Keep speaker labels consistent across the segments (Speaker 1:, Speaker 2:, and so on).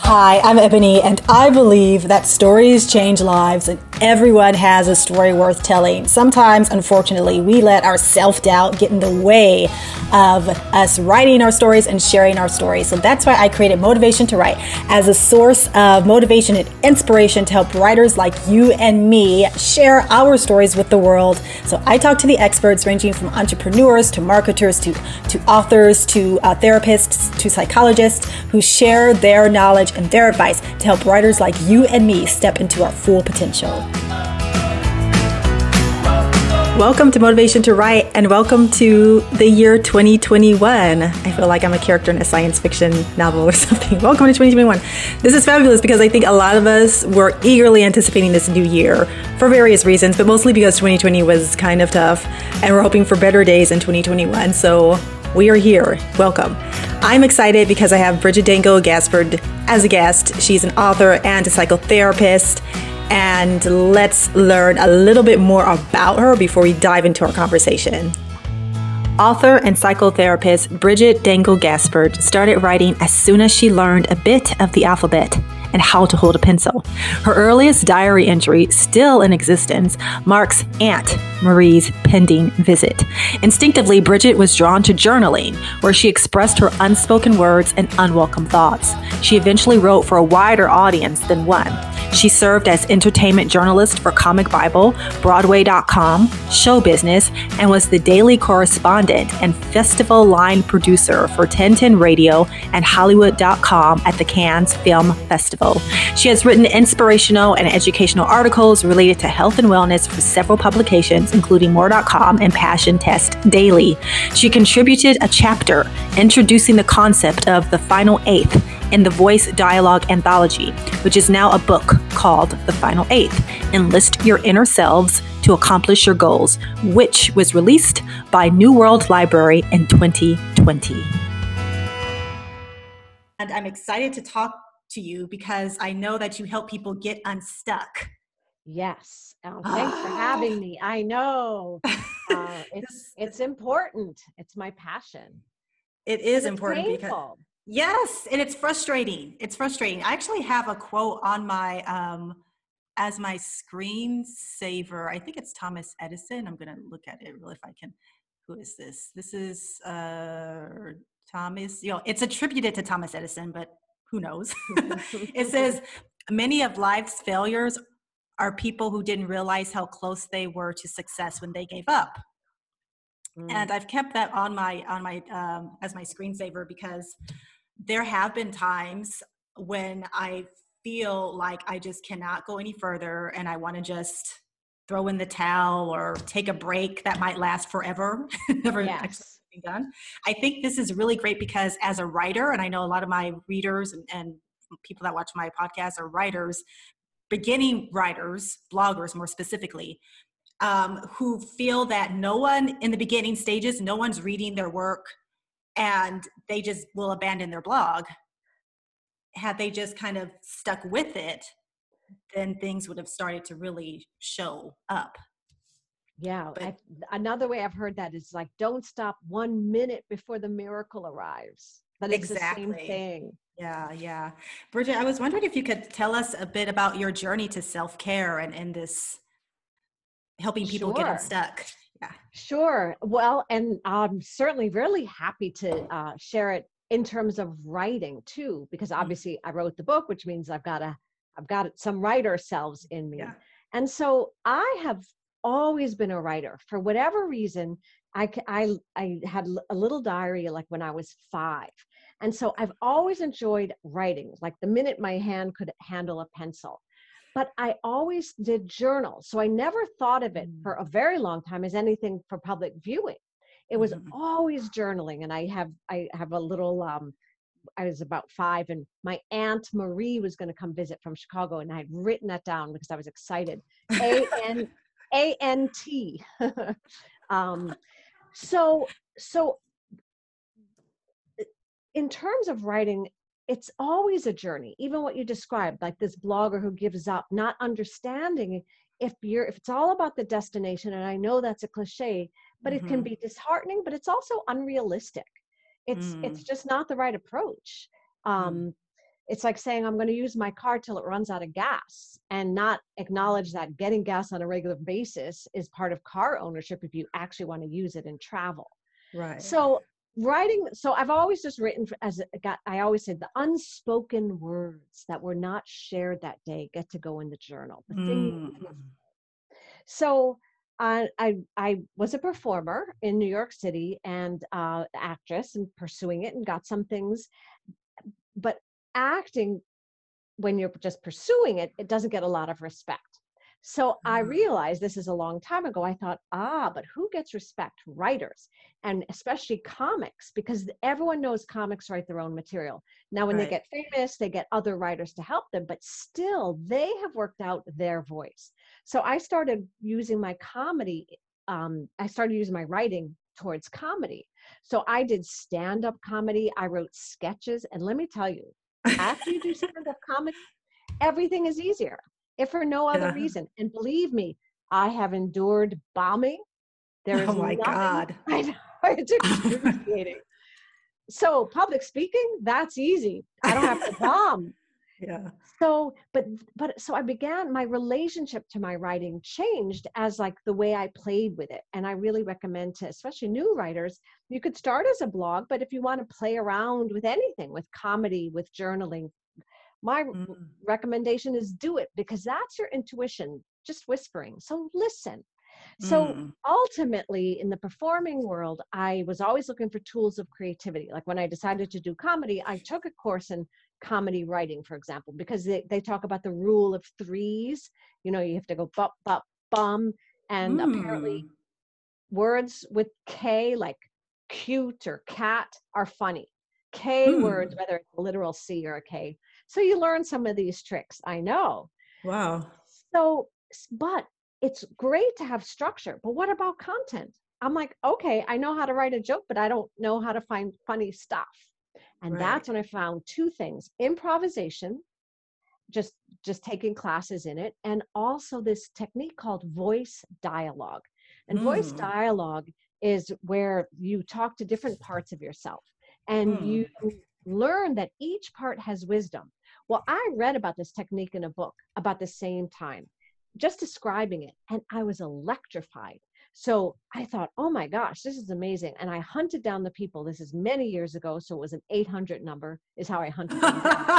Speaker 1: Hi, I'm Ebony, and I believe that stories change lives, and everyone has a story worth telling. Sometimes, unfortunately, we let our self-doubt get in the way of us writing our stories and sharing our stories. So that's why I created Motivation to Write as a source of motivation and inspiration to help writers like you and me share our stories with the world. So I talk to the experts ranging from entrepreneurs to marketers to authors to therapists to psychologists who share their knowledge and their advice to help writers like you and me step into our full potential. Welcome to Motivation to Write, and welcome to the year 2021. I feel like I'm a character in a science fiction novel or something. Welcome to 2021. This is fabulous because I think a lot of us were eagerly anticipating this new year for various reasons, but mostly because 2020 was kind of tough, and we're hoping for better days in 2021. So we are here. Welcome. I'm excited because I have Bridget Dangle Gaspard as a guest. She's an author and a psychotherapist. And let's learn a little bit more about her before we dive into our conversation. Author and psychotherapist Bridget Dangle Gaspard started writing as soon as she learned a bit of the alphabet and how to hold a pencil. Her earliest diary entry, still in existence, marks Aunt Marie's pending visit. Instinctively, Bridget was drawn to journaling, where she expressed her unspoken words and unwelcome thoughts. She eventually wrote for a wider audience than one. She served as entertainment journalist for Comic Bible, Broadway.com, Show Business, and was the daily correspondent and festival line producer for 1010 Radio and Hollywood.com at the Cannes Film Festival. She has written inspirational and educational articles related to health and wellness for several publications, including More.com and Passion Test Daily. She contributed a chapter introducing the concept of the final eighth in the Voice Dialogue Anthology, which is now a book called The Final Eighth, Enlist Your Inner Selves to Accomplish Your Goals, which was released by New World Library in 2020. And I'm excited to talk to you because I know that you help people get unstuck.
Speaker 2: Yes. Thanks for having me. I know. It's important. It's my passion.
Speaker 1: It is important
Speaker 2: painful.
Speaker 1: Because yes, and it's frustrating. It's frustrating. I actually have a quote on my as my screensaver. I think it's Thomas Edison. I'm going to look at it really if I can. Who is this? This is Thomas. It's attributed to Thomas Edison, but who knows? It says, many of life's failures are people who didn't realize how close they were to success when they gave up. And I've kept that on my as my screensaver because there have been times when I feel like I just cannot go any further and I want to just throw in the towel or take a break that might last forever. Never actually being done. I think this is really great because as a writer, and I know a lot of my readers and people that watch my podcast are writers, beginning writers, bloggers more specifically, who feel that no one in the beginning stages, no one's reading their work and they just will abandon their blog. Had they just kind of stuck with it, then things would have started to really show up.
Speaker 2: Yeah. Another way I've heard that is like, don't stop 1 minute before the miracle arrives. But it's
Speaker 1: exactly
Speaker 2: the same thing.
Speaker 1: Yeah. Bridget, I was wondering if you could tell us a bit about your journey to self-care and this helping people get unstuck. Yeah.
Speaker 2: Sure. Well, and I'm certainly really happy to share it in terms of writing too, because obviously I wrote the book, which means I've got some writer selves in me. Yeah. And so I have always been a writer. For whatever reason, I had a little diary like when I was 5. And so I've always enjoyed writing, like the minute my hand could handle a pencil. But I always did journal. So I never thought of it for a very long time as anything for public viewing. It was always journaling. And I have a little, I was about 5 and my Aunt Marie was going to come visit from Chicago. And I had written that down because I was excited. A-N-T. So in terms of writing, it's always a journey, even what you described, like this blogger who gives up, not understanding if it's all about the destination. And I know that's a cliche, but it can be disheartening, but it's also unrealistic. It's just not the right approach. it's like saying I'm going to use my car till it runs out of gas, and not acknowledge that getting gas on a regular basis is part of car ownership if you actually want to use it in travel.
Speaker 1: Right.
Speaker 2: So writing, so I've always just written I always said the unspoken words that were not shared that day get to go in the journal. The thing you
Speaker 1: Mm.
Speaker 2: didn't. So I was a performer in New York City, and actress, and pursuing it, and got some things. But acting, when you're just pursuing it, it doesn't get a lot of respect. So I realized, this is a long time ago, I thought, but who gets respect? Writers, and especially comics, because everyone knows comics write their own material. Now, when they
Speaker 1: Right.
Speaker 2: get famous, they get other writers to help them, but still they have worked out their voice. So I started using my comedy. I started using my writing towards comedy. So I did stand-up comedy. I wrote sketches. And let me tell you, after you do stand-up comedy, everything is easier, if for no other
Speaker 1: Yeah.
Speaker 2: reason. And believe me, I have endured bombing. There
Speaker 1: Oh
Speaker 2: is
Speaker 1: my
Speaker 2: nothing,
Speaker 1: God.
Speaker 2: I know, it's excruciating. So public speaking, that's easy. I don't have to bomb.
Speaker 1: Yeah.
Speaker 2: So, so I began, my relationship to my writing changed as like the way I played with it. And I really recommend to, especially new writers, you could start as a blog, but if you want to play around with anything, with comedy, with journaling, my
Speaker 1: Mm.
Speaker 2: recommendation is do it, because that's your intuition just whispering. So listen. So
Speaker 1: Mm.
Speaker 2: ultimately, in the performing world, I was always looking for tools of creativity. Like when I decided to do comedy, I took a course in comedy writing, for example, because they talk about the rule of threes. You know, you have to go bop, bop, bum. And apparently
Speaker 1: Mm.
Speaker 2: words with K, like cute or cat, are funny. K words,
Speaker 1: Mm.
Speaker 2: whether it's a literal C or a K. So you learn some of these tricks, I know.
Speaker 1: Wow.
Speaker 2: So, but it's great to have structure. But what about content? I'm like, okay, I know how to write a joke, but I don't know how to find funny stuff. And
Speaker 1: Right.
Speaker 2: that's when I found two things: improvisation, just taking classes in it, and also this technique called voice dialogue. And voice
Speaker 1: Mm.
Speaker 2: dialogue is where you talk to different parts of yourself, and you
Speaker 1: Mm.
Speaker 2: learn that each part has wisdom. Well, I read about this technique in a book about the same time, just describing it, and I was electrified. So I thought, oh my gosh, this is amazing. And I hunted down the people. This is many years ago, so it was an 800 number is how I hunted them down.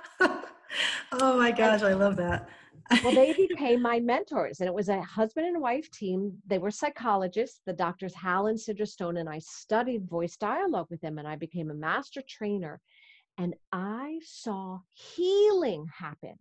Speaker 1: Oh my
Speaker 2: And
Speaker 1: gosh, I love that.
Speaker 2: well, they became my mentors, and it was a husband and wife team. They were psychologists, the doctors Hal and Sidra Stone, and I studied voice dialogue with them, and I became a master trainer. And I saw healing happen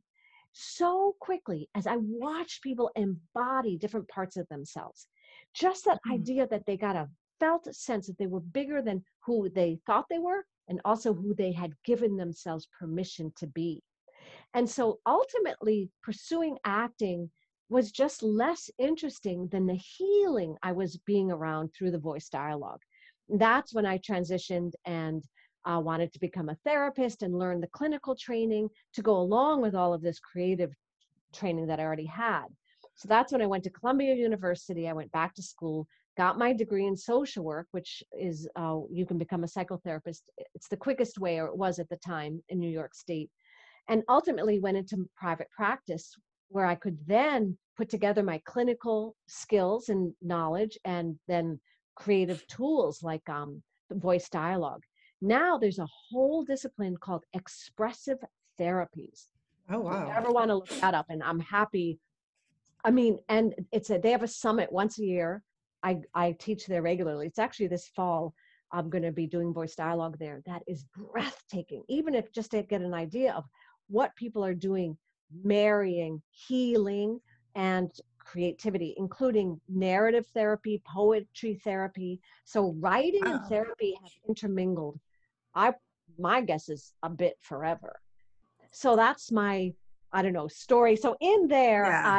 Speaker 2: so quickly as I watched people embody different parts of themselves. Just that
Speaker 1: Mm.
Speaker 2: idea that they got a felt sense that they were bigger than who they thought they were, and also who they had given themselves permission to be. And so ultimately, pursuing acting was just less interesting than the healing I was being around through the voice dialogue. That's when I transitioned and wanted to become a therapist and learn the clinical training to go along with all of this creative training that I already had. So that's when I went to Columbia University. I went back to school, got my degree in social work, which is you can become a psychotherapist. It's the quickest way, or it was at the time in New York State, and ultimately went into private practice, where I could then put together my clinical skills and knowledge, and then creative tools like voice dialogue. Now there's a whole discipline called expressive therapies.
Speaker 1: Oh
Speaker 2: If you
Speaker 1: wow.
Speaker 2: ever want to look that up, and I'm happy. I mean, and they have a summit once a year. I teach there regularly. It's actually this fall. I'm going to be doing voice dialogue there. That is breathtaking, even if just to get an idea of what people are doing, marrying healing and creativity, including narrative therapy, poetry therapy. So writing and
Speaker 1: Wow.
Speaker 2: therapy have intermingled. I My guess is a bit forever. So that's my, I don't know, story. So in there,
Speaker 1: Yeah.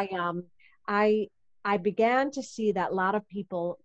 Speaker 2: I I began to see that a lot of people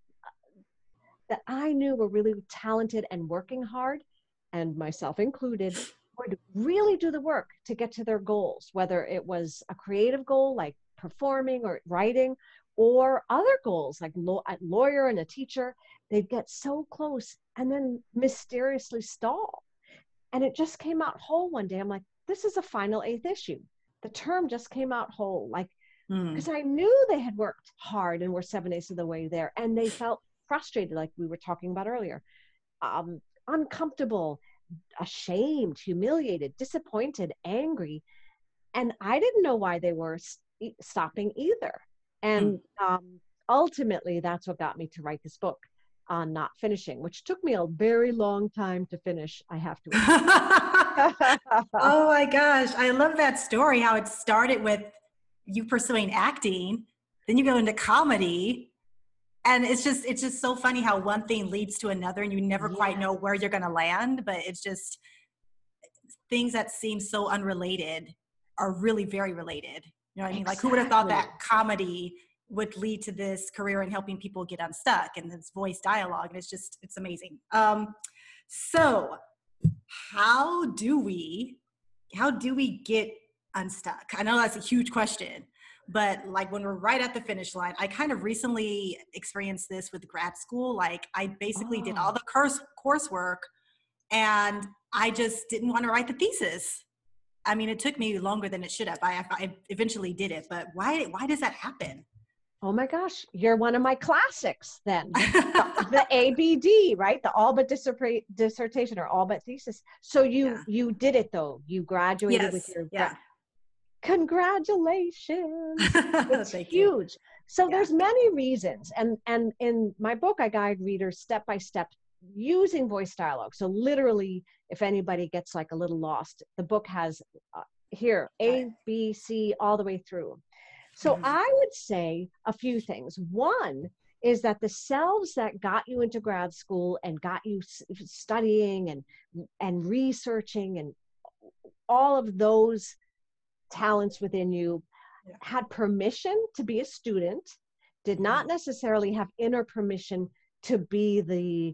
Speaker 2: that I knew were really talented and working hard, and myself included, would really do the work to get to their goals, whether it was a creative goal like performing or writing, or other goals like a lawyer and a teacher. They'd get so close and then mysteriously stall. And it just came out whole one day. I'm like, this is a final eighth issue. The term just came out whole, like,
Speaker 1: Mm.
Speaker 2: because I knew they had worked hard and were 7/8 of the way there, and they felt frustrated, like we were talking about earlier, uncomfortable, ashamed, humiliated, disappointed, angry, and I didn't know why they were stopping either. And ultimately, that's what got me to write this book on not finishing, which took me a very long time to finish, I have to admit.
Speaker 1: Oh my gosh, I love that story, how it started with you pursuing acting, then you go into comedy, and it's just so funny how one thing leads to another and you never quite know where you're going to land, but it's just things that seem so unrelated are really very related. You know what I mean? Like, who would have thought that comedy would lead to this career in helping people get unstuck and this voice dialogue? And it's amazing. So how do we get unstuck? I know that's a huge question, but like when we're right at the finish line, I kind of recently experienced this with grad school. Like I basically did all the coursework and I just didn't want to write the thesis. I mean, it took me longer than it should have. I eventually did it, but why does that happen?
Speaker 2: Oh my gosh, you're one of my classics then. The ABD, right? The all but dissertation or all but thesis. So you did it though. You graduated with your congratulations. It's huge. So there's many reasons. And in my book, I guide readers step by step using voice dialogue. So literally, if anybody gets like a little lost, the book has here, A, B, C, all the way through. So I would say a few things. One is that the selves that got you into grad school and got you studying and researching and all of those talents within you had permission to be a student, did not necessarily have inner permission to be the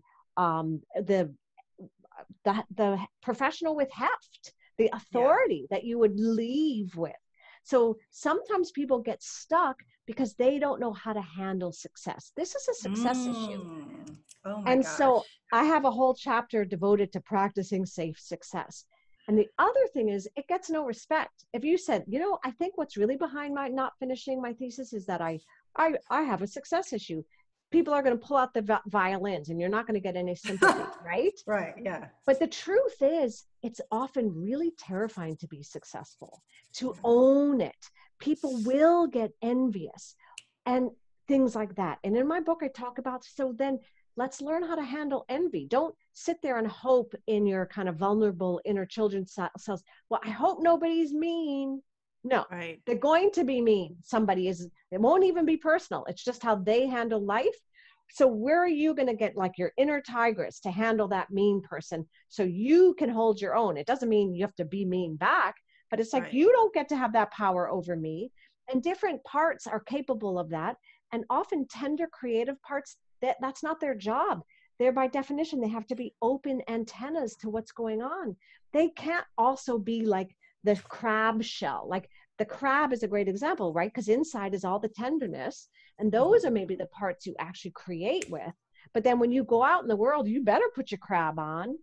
Speaker 2: professional with heft, the authority that you would leave with. So sometimes people get stuck because they don't know how to handle success. This is a success issue.
Speaker 1: Oh my gosh.
Speaker 2: So I have a whole chapter devoted to practicing safe success. And the other thing is it gets no respect. If you said, I think what's really behind my not finishing my thesis is that I have a success issue. People are going to pull out the violins and you're not going to get any sympathy, right?
Speaker 1: Right, yeah.
Speaker 2: But the truth is, it's often really terrifying to be successful, to own it. People will get envious and things like that. And in my book, I talk about, so then let's learn how to handle envy. Don't sit there and hope in your kind of vulnerable inner children's selves. Well, I hope nobody's mean. No, they're going to be mean. Somebody is, it won't even be personal. It's just how they handle life. So where are you going to get like your inner tigress to handle that mean person so you can hold your own? It doesn't mean you have to be mean back, but it's like, you don't get to have that power over me. And different parts are capable of that. And often tender creative parts, that's not their job. They're by definition, they have to be open antennas to what's going on. They can't also be like the crab shell. Like the crab is a great example, right? Because inside is all the tenderness. And those are maybe the parts you actually create with. But then when you go out in the world, you better put your crab on.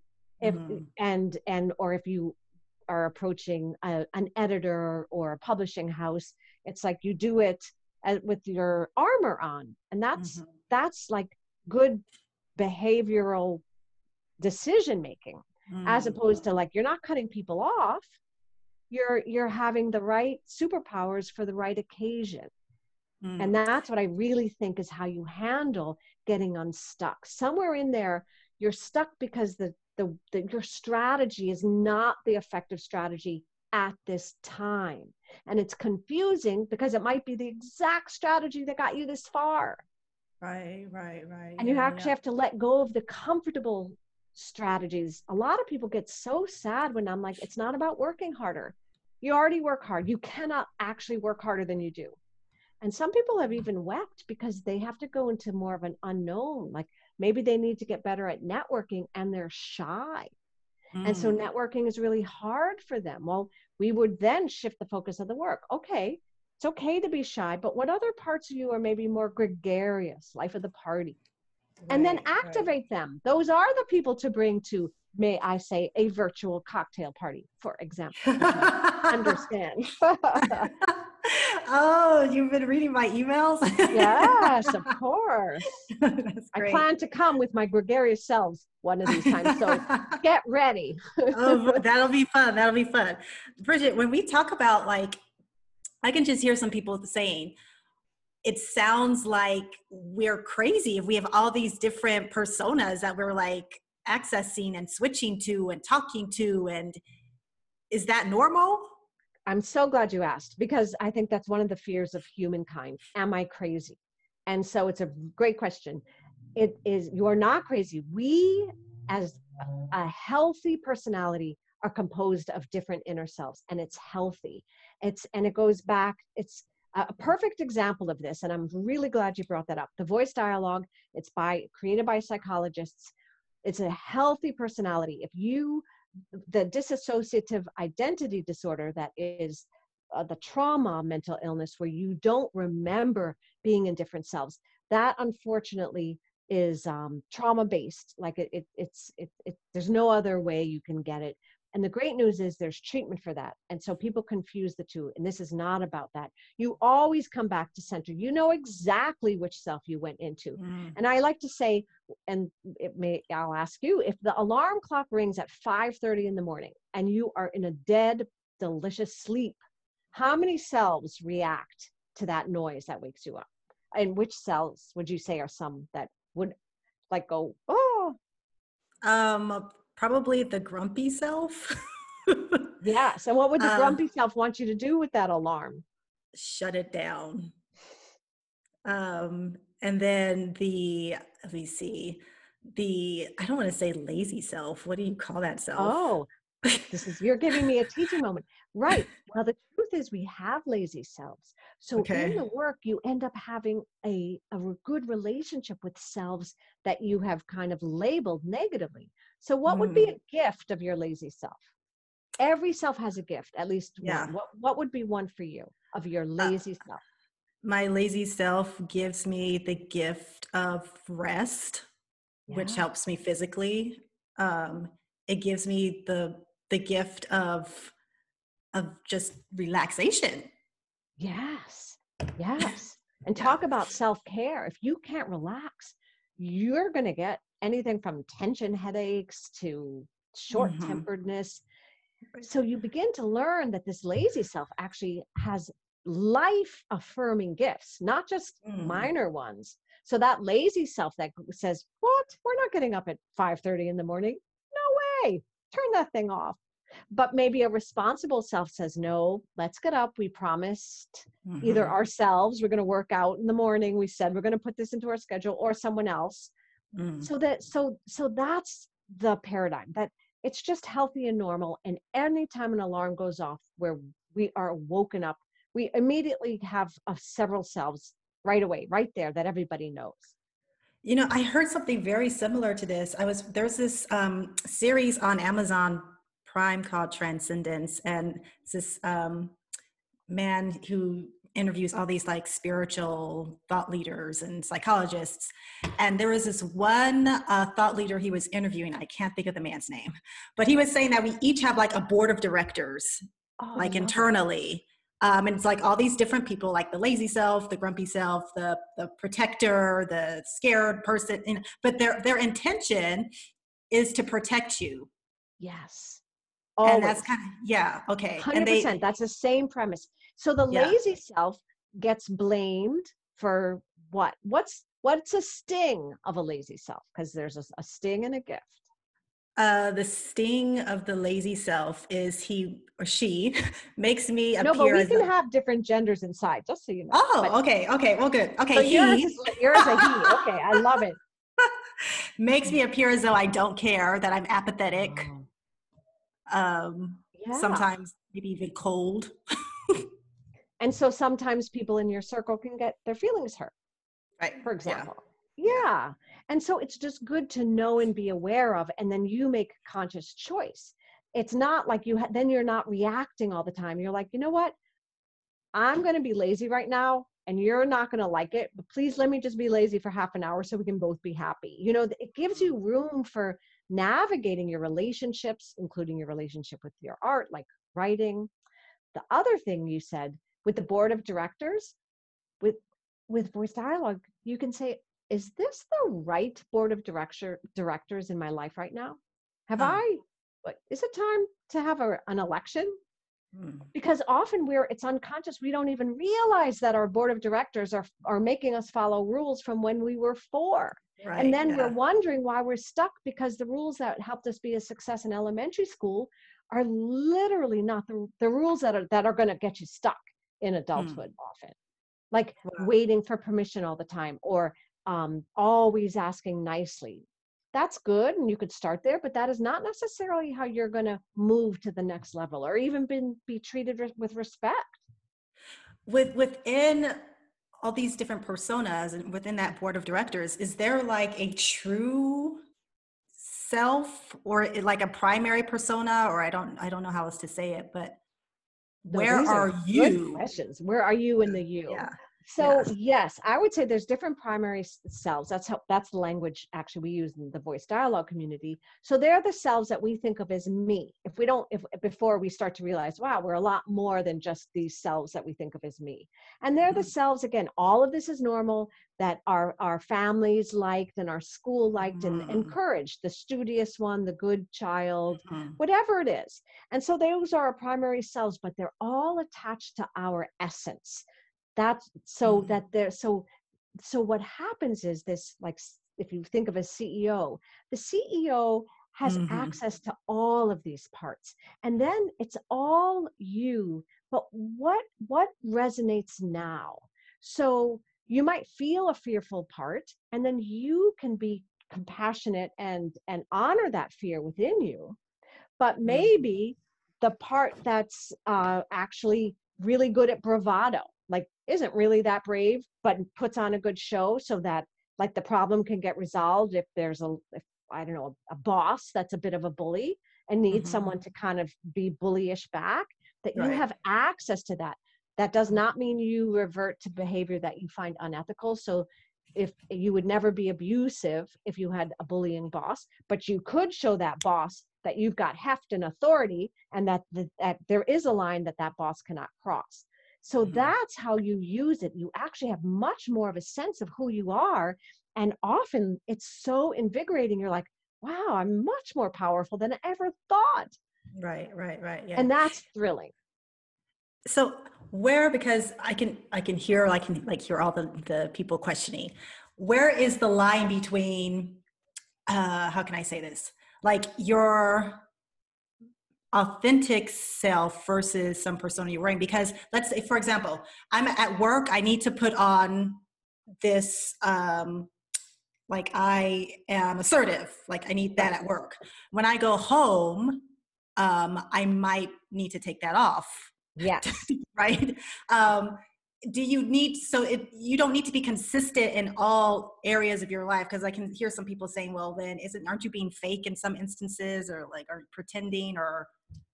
Speaker 2: Or if you are approaching an editor or a publishing house, it's like you do it with your armor on. And that's like good behavioral decision making, as opposed to like, you're not cutting people off. You're having the right superpowers for the right occasion. And that's what I really think is how you handle getting unstuck. Somewhere in there, you're stuck because your strategy is not the effective strategy at this time. And it's confusing because it might be the exact strategy that got you this far.
Speaker 1: Right.
Speaker 2: And you actually have to let go of the comfortable strategies. A lot of people get so sad when I'm like, it's not about working harder. You already work hard. You cannot actually work harder than you do. And some people have even wept because they have to go into more of an unknown. Like maybe they need to get better at networking and they're shy. And so networking is really hard for them. Well, we would then shift the focus of the work. Okay, it's okay to be shy, but what other parts of you are maybe more gregarious, life of the party? And then activate them. Those are the people to bring to may I say, a virtual cocktail party, for example. Understand.
Speaker 1: Oh, you've been reading my emails?
Speaker 2: Yes, of course.
Speaker 1: That's
Speaker 2: I
Speaker 1: great.
Speaker 2: plan to come with my gregarious selves one of these times. So get ready.
Speaker 1: Oh, that'll be fun. That'll be fun. Bridget, when we talk about like, I can just hear some people saying, it sounds like we're crazy if we have all these different personas that we're like accessing and switching to and talking to. And is that normal?
Speaker 2: I'm so glad you asked, because I think that's one of the fears of humankind. Am I crazy? And so it's a great question. It is, you are not crazy. We, as a healthy personality, are composed of different inner selves, and it's healthy. And it goes back, it's a perfect example of this. And I'm really glad you brought that up. The Voice Dialogue, it's created by psychologists. It's a healthy personality. The dissociative identity disorder, that is the trauma mental illness where you don't remember being in different selves, that unfortunately is trauma based. Like there's no other way you can get it. And the great news is there's treatment for that. And so people confuse the two, and this is not about that. You always come back to center. You know exactly which self you went into. And I like to say, and I'll ask you, if the alarm clock rings at 5:30 in the morning and you are in a dead, delicious sleep, how many selves react to that noise that wakes you up? And which cells would you say are some that would like go, oh?
Speaker 1: Probably the grumpy self.
Speaker 2: Yeah. So what would the grumpy self want you to do with that alarm?
Speaker 1: Shut it down. And then let me see, I don't want to say lazy self. What do you call that self?
Speaker 2: Oh, you're giving me a teaching moment. Right. Well, the truth is we have lazy selves. So
Speaker 1: Okay.
Speaker 2: in the work, you end up having a good relationship with selves that you have kind of labeled negatively. So what would be a gift of your lazy self? Every self has a gift, at least one. What would be one for you of your lazy self?
Speaker 1: My lazy self gives me the gift of rest, which helps me physically. It gives me the gift of just relaxation.
Speaker 2: Yes. And talk about self-care. If you can't relax, you're going to get anything from tension headaches to short-temperedness. So you begin to learn that this lazy self actually has life-affirming gifts, not just minor ones. So that lazy self that says, what? We're not getting up at 5:30 in the morning. No way. Turn that thing off. But maybe a responsible self says, no, let's get up. We promised either ourselves, we're going to work out in the morning. We said, we're going to put this into our schedule, or someone else. So that's the paradigm, that it's just healthy and normal. And anytime an alarm goes off where we are woken up, we immediately have several selves right away, right there, that everybody knows.
Speaker 1: You know, I heard something very similar to this. There's this series on Amazon Prime called Transcendence, and it's this man who interviews all these like spiritual thought leaders and psychologists. And there was this one thought leader he was interviewing. I can't think of the man's name, but he was saying that we each have like a board of directors, like internally. And it's like all these different people, like the lazy self, the grumpy self, the protector, the scared person, but their intention is to protect you.
Speaker 2: Yes.
Speaker 1: Always. And that's kind of, okay.
Speaker 2: 100%. That's the same premise. So the lazy self gets blamed for what? What's a sting of a lazy self? Because there's a sting and a gift.
Speaker 1: The sting of the lazy self is he or she makes me appear.
Speaker 2: No, but we can have different genders inside, just so you know.
Speaker 1: Oh, okay. Well, good. Okay,
Speaker 2: so yours is a he. Okay, I love it.
Speaker 1: Makes me appear as though I don't care, that I'm apathetic. Sometimes maybe even cold.
Speaker 2: And so sometimes people in your circle can get their feelings hurt,
Speaker 1: right?
Speaker 2: For example. Yeah. And so it's just good to know and be aware of, and then you make a conscious choice. It's not like then you're not reacting all the time. You're like, you know what? I'm going to be lazy right now, and you're not going to like it, but please let me just be lazy for half an hour so we can both be happy. You know, it gives you room for navigating your relationships, including your relationship with your art, like writing. The other thing you said with the board of directors, with voice dialogue, you can say, is this the right board of directors in my life right now?
Speaker 1: Huh.
Speaker 2: Is it time to have an election?
Speaker 1: Hmm.
Speaker 2: Because often it's unconscious. We don't even realize that our board of directors are making us follow rules from when we were 4. And
Speaker 1: Right.
Speaker 2: then we're
Speaker 1: Yeah.
Speaker 2: wondering why we're stuck, because the rules that helped us be a success in elementary school are literally not the rules that are going to get you stuck in
Speaker 1: Hmm.
Speaker 2: adulthood often. Like
Speaker 1: Wow.
Speaker 2: waiting for permission all the time, or always asking nicely. That's good, and you could start there, but that is not necessarily how you're going to move to the next level, or even be treated with respect.
Speaker 1: Within all these different personas and within that board of directors, is there like a true self or like a primary persona, or I don't know how else to say it, but
Speaker 2: No,
Speaker 1: where
Speaker 2: these are
Speaker 1: are
Speaker 2: good
Speaker 1: you?
Speaker 2: questions. Where are you in the you?
Speaker 1: Yeah.
Speaker 2: So
Speaker 1: Yes.
Speaker 2: yes, I would say there's different primary selves. That's the language actually we use in the voice dialogue community. So they're the selves that we think of as me. If before we start to realize, wow, we're a lot more than just these selves that we think of as me. And they're the
Speaker 1: Mhm.
Speaker 2: selves, again, all of this is normal, that our families liked and our school liked and
Speaker 1: Mhm.
Speaker 2: encouraged, the studious one, the good child,
Speaker 1: Mhm.
Speaker 2: whatever it is. And so those are our primary selves, but they're all attached to our essence. That's so
Speaker 1: Mhm.
Speaker 2: that they're so what happens is this, like, if you think of a CEO, the CEO has
Speaker 1: Mhm.
Speaker 2: access to all of these parts, and then it's all you. But what resonates now? So you might feel a fearful part, and then you can be compassionate and honor that fear within you. But
Speaker 1: Mhm.
Speaker 2: maybe the part that's actually really good at bravado, like isn't really that brave, but puts on a good show so that, like, the problem can get resolved if there's if, I don't know, a boss that's a bit of a bully and needs
Speaker 1: Mhm.
Speaker 2: someone to kind of be bullyish back, that you
Speaker 1: Right.
Speaker 2: have access to that. That does not mean you revert to behavior that you find unethical. So if you would never be abusive if you had a bullying boss, but you could show that boss that you've got heft and authority, and that there is a line that boss cannot cross. So
Speaker 1: Mhm.
Speaker 2: that's how you use it. You actually have much more of a sense of who you are. And often it's so invigorating. You're like, wow, I'm much more powerful than I ever thought.
Speaker 1: Right. Right. Right. Yeah.
Speaker 2: And that's thrilling.
Speaker 1: So where, because I can hear, I can like hear all the people questioning, where is the line between how can I say this, like your authentic self versus some persona you're wearing? Because let's say, for example, I'm at work, I need to put on this like I am assertive, like I need that
Speaker 2: Right.
Speaker 1: at work. When I go home, I might need to take that off.
Speaker 2: Yes.
Speaker 1: Right? Um, do you need, so you don't need to be consistent in all areas of your life? Because I can hear some people saying, well, then aren't you being fake in some instances, or like are you pretending, or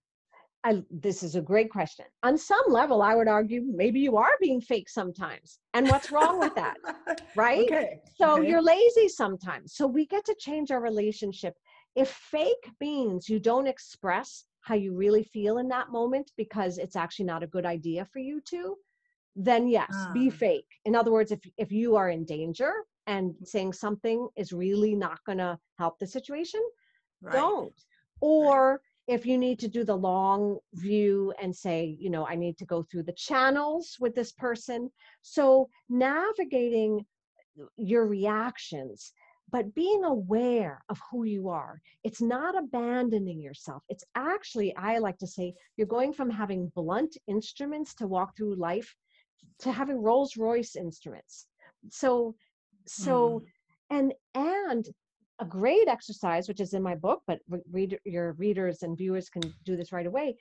Speaker 2: This is a great question. On some level, I would argue maybe you are being fake sometimes. And what's wrong with that? Right?
Speaker 1: okay,
Speaker 2: So
Speaker 1: okay.
Speaker 2: you're lazy sometimes. So we get to change our relationship. If fake means you don't express how you really feel in that moment because it's actually not a good idea for you to, then yes, be
Speaker 1: Ah,
Speaker 2: fake. In other words, if you are in danger and saying something is really not going to help the situation,
Speaker 1: right,
Speaker 2: don't.
Speaker 1: right.
Speaker 2: Or if you need to do the long view and say, I need to go through the channels with this person. So navigating your reactions, but being aware of who you are. It's not abandoning yourself. It's actually, I like to say, you're going from having blunt instruments to walk through life to having Rolls Royce instruments. So, so,
Speaker 1: Mm,
Speaker 2: and a great exercise, which is in my book, but your readers and viewers can do this right away.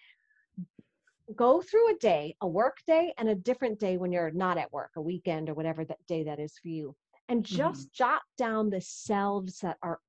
Speaker 2: Go through a day, a work day, and a different day when you're not at work, a weekend or whatever that day that is for you, and
Speaker 1: mm-hmm,
Speaker 2: just jot down the selves that are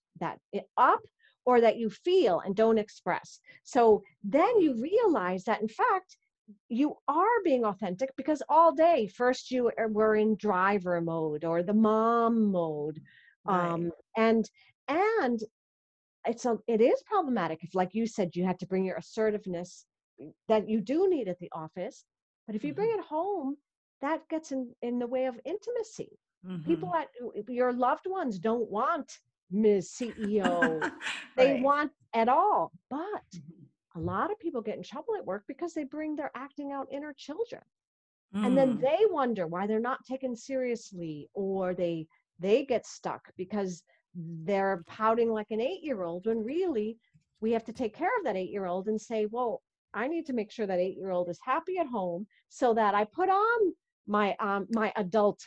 Speaker 2: up or that you feel and don't express. So then you realize that, in fact, you are being authentic, because all day first were in driver mode or the mom mode,
Speaker 1: right.
Speaker 2: and and it is problematic if, like you said, you had to bring your assertiveness that you do need at the office, but if you bring
Speaker 1: Mhm.
Speaker 2: it home, that gets in the way of intimacy. People
Speaker 1: Mhm.
Speaker 2: at your loved ones don't want Ms. CEO. They
Speaker 1: Right.
Speaker 2: want at all. But
Speaker 1: Mhm.
Speaker 2: a lot of people get in trouble at work because they bring their acting out inner children. And then
Speaker 1: Mm.
Speaker 2: they wonder why they're not taken seriously, or they get stuck because they're pouting like an 8-year-old, when really we have to take care of that 8-year-old and say, well, I need to make sure that 8-year-old is happy at home so that I put on my adult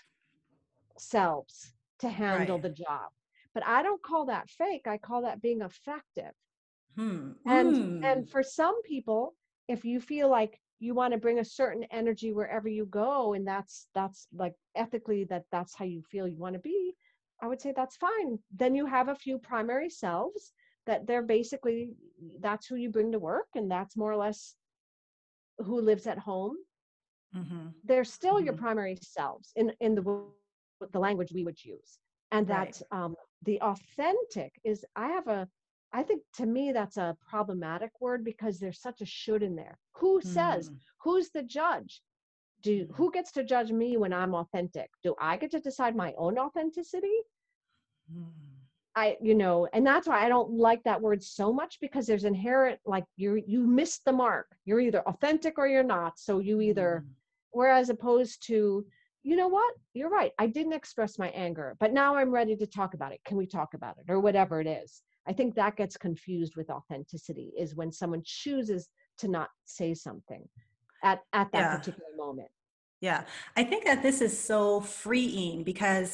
Speaker 2: selves to handle
Speaker 1: Right.
Speaker 2: the job. But I don't call that fake. I call that being effective.
Speaker 1: Hmm.
Speaker 2: and
Speaker 1: Mm.
Speaker 2: and for some people, if you feel like you want to bring a certain energy wherever you go, and that's like ethically, that's how you feel you want to be, I would say that's fine. Then you have a few primary selves that they're basically, that's who you bring to work, and that's more or less who lives at home.
Speaker 1: Mhm.
Speaker 2: They're still your
Speaker 1: Mhm.
Speaker 2: primary selves in the language we would use. And
Speaker 1: Right.
Speaker 2: that the authentic is, I think, to me, that's a problematic word, because there's such a should in there. Who says?
Speaker 1: Mm.
Speaker 2: Who's the judge?
Speaker 1: Mhm.
Speaker 2: Who gets to judge me when I'm authentic? Do I get to decide my own authenticity?
Speaker 1: Mm.
Speaker 2: And that's why I don't like that word so much, because there's inherent, like, you missed the mark. You're either authentic or you're not. So you either,
Speaker 1: Mm.
Speaker 2: whereas opposed to, you know what, you're right, I didn't express my anger, but now I'm ready to talk about it. Can we talk about it? Or whatever it is. I think that gets confused with authenticity, is when someone chooses to not say something at that
Speaker 1: Yeah.
Speaker 2: particular moment.
Speaker 1: Yeah. I think that this is so freeing because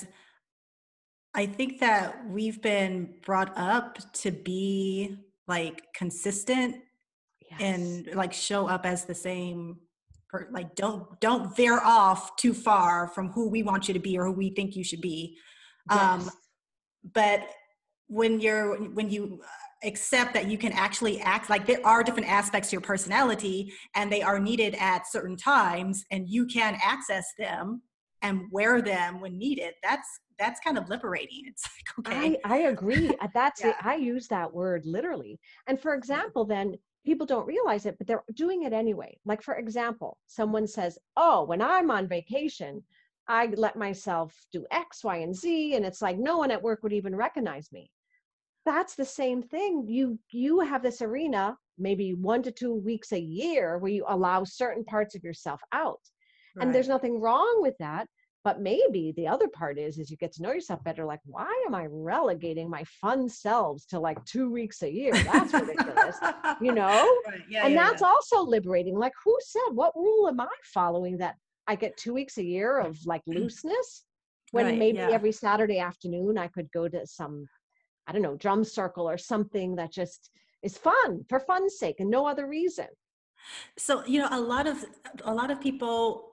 Speaker 1: I think that we've been brought up to be like consistent
Speaker 2: Yes.
Speaker 1: and like show up as the same like don't veer off too far from who we want you to be or who we think you should be. Um,
Speaker 2: Yes.
Speaker 1: but when you accept that you can actually act, like there are different aspects to your personality and they are needed at certain times and you can access them and wear them when needed, that's kind of liberating. It's like, okay.
Speaker 2: I agree. That's
Speaker 1: Yeah.
Speaker 2: it. I use that word literally. And for
Speaker 1: Yeah.
Speaker 2: example, then people don't realize it, but they're doing it anyway. Like, for example, someone says, "Oh, when I'm on vacation, I let myself do X, Y, and Z," and it's like no one at work would even recognize me. That's the same thing. You have this arena, maybe 1 to 2 weeks a year, where you allow certain parts of yourself out. And there's
Speaker 1: Right.
Speaker 2: nothing wrong with that. But maybe the other part is you get to know yourself better. Like, why am I relegating my fun selves to like 2 weeks a year? That's ridiculous, you know?
Speaker 1: Right. Yeah,
Speaker 2: And
Speaker 1: yeah,
Speaker 2: that's
Speaker 1: yeah.
Speaker 2: also liberating. Like, who said, what rule am I following, that I get 2 weeks a year of like looseness, when
Speaker 1: Right.
Speaker 2: maybe
Speaker 1: Yeah.
Speaker 2: every Saturday afternoon I could go to some, I don't know, drum circle or something that just is fun for fun's sake and no other reason.
Speaker 1: So, a lot of people,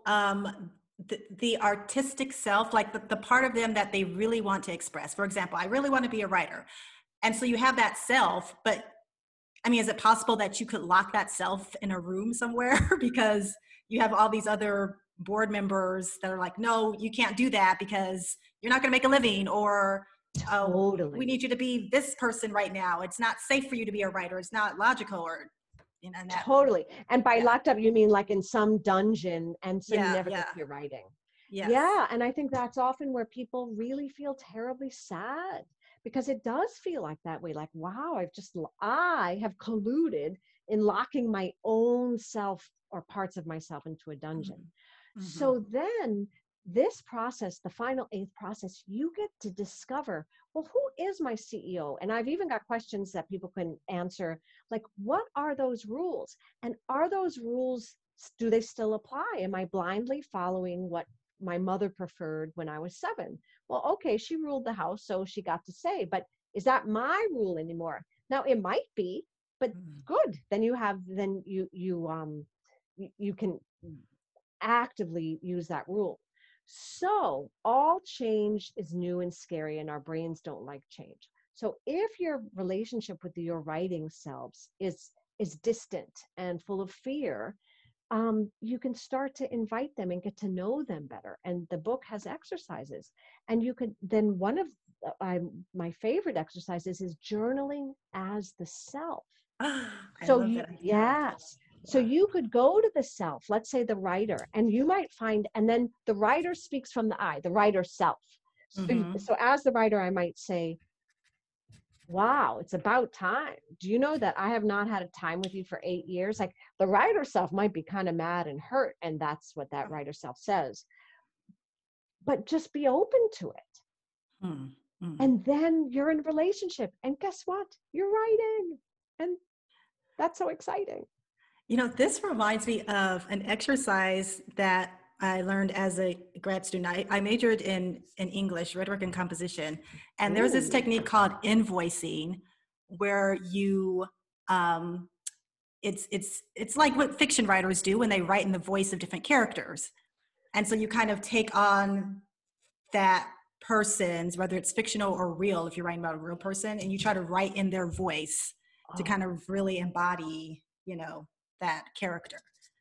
Speaker 1: the artistic self, like the part of them that they really want to express. For example, I really want to be a writer. And so you have that self, but I mean, is it possible that you could lock that self in a room somewhere because you have all these other board members that are like, no, you can't do that because you're not going to make a living, or oh, we
Speaker 2: Totally.
Speaker 1: need you to be this person right now. It's not safe for you to be a writer. It's not logical, or and that.
Speaker 2: Totally. And by
Speaker 1: Yeah,
Speaker 2: locked up, you mean like in some dungeon, and so you
Speaker 1: yeah,
Speaker 2: never get
Speaker 1: yeah,
Speaker 2: to your writing.
Speaker 1: yes.
Speaker 2: Yeah. And I think that's often where people really feel terribly sad, because it does feel like that way. Like, wow, I have colluded in locking my own self or parts of myself into a dungeon.
Speaker 1: Mm-hmm.
Speaker 2: So then this process, the final eighth process, you get to discover, well, who is my CEO? And I've even got questions that people can answer, like, what are those rules? And are those rules, do they still apply? Am I blindly following what my mother preferred when I was 7? Well, okay, she ruled the house, so she got to say, but is that my rule anymore? Now it might be, but
Speaker 1: Mm-hmm.
Speaker 2: good. Then you can actively use that rule. So all change is new and scary, and our brains don't like change. So if your relationship with your writing selves is distant and full of fear, you can start to invite them and get to know them better. And the book has exercises, and you could then, one of my favorite exercise is journaling as the self.
Speaker 1: I
Speaker 2: So
Speaker 1: love
Speaker 2: you,
Speaker 1: that idea.
Speaker 2: yes. So
Speaker 1: Yeah.
Speaker 2: you could go to the self, let's say the writer, and you might find, and then the writer speaks from the I, the writer self.
Speaker 1: Mm-hmm.
Speaker 2: So as the writer, I might say, wow, it's about time. Do you know that I have not had a time with you for 8 years? Like the writer self might be kind of mad and hurt, and that's what that writer self says. But just be open to it.
Speaker 1: Mm-hmm.
Speaker 2: And then you're in a relationship. And guess what? You're writing. And that's so exciting.
Speaker 1: This reminds me of an exercise that I learned as a grad student. I majored in English, rhetoric and composition. And there's this
Speaker 2: Ooh.
Speaker 1: technique called invoicing where you, um, it's like what fiction writers do when they write in the voice of different characters. And so you kind of take on that person's, whether it's fictional or real, if you're writing about a real person, and you try to write in their voice to
Speaker 2: Oh,
Speaker 1: kind of really embody, that character.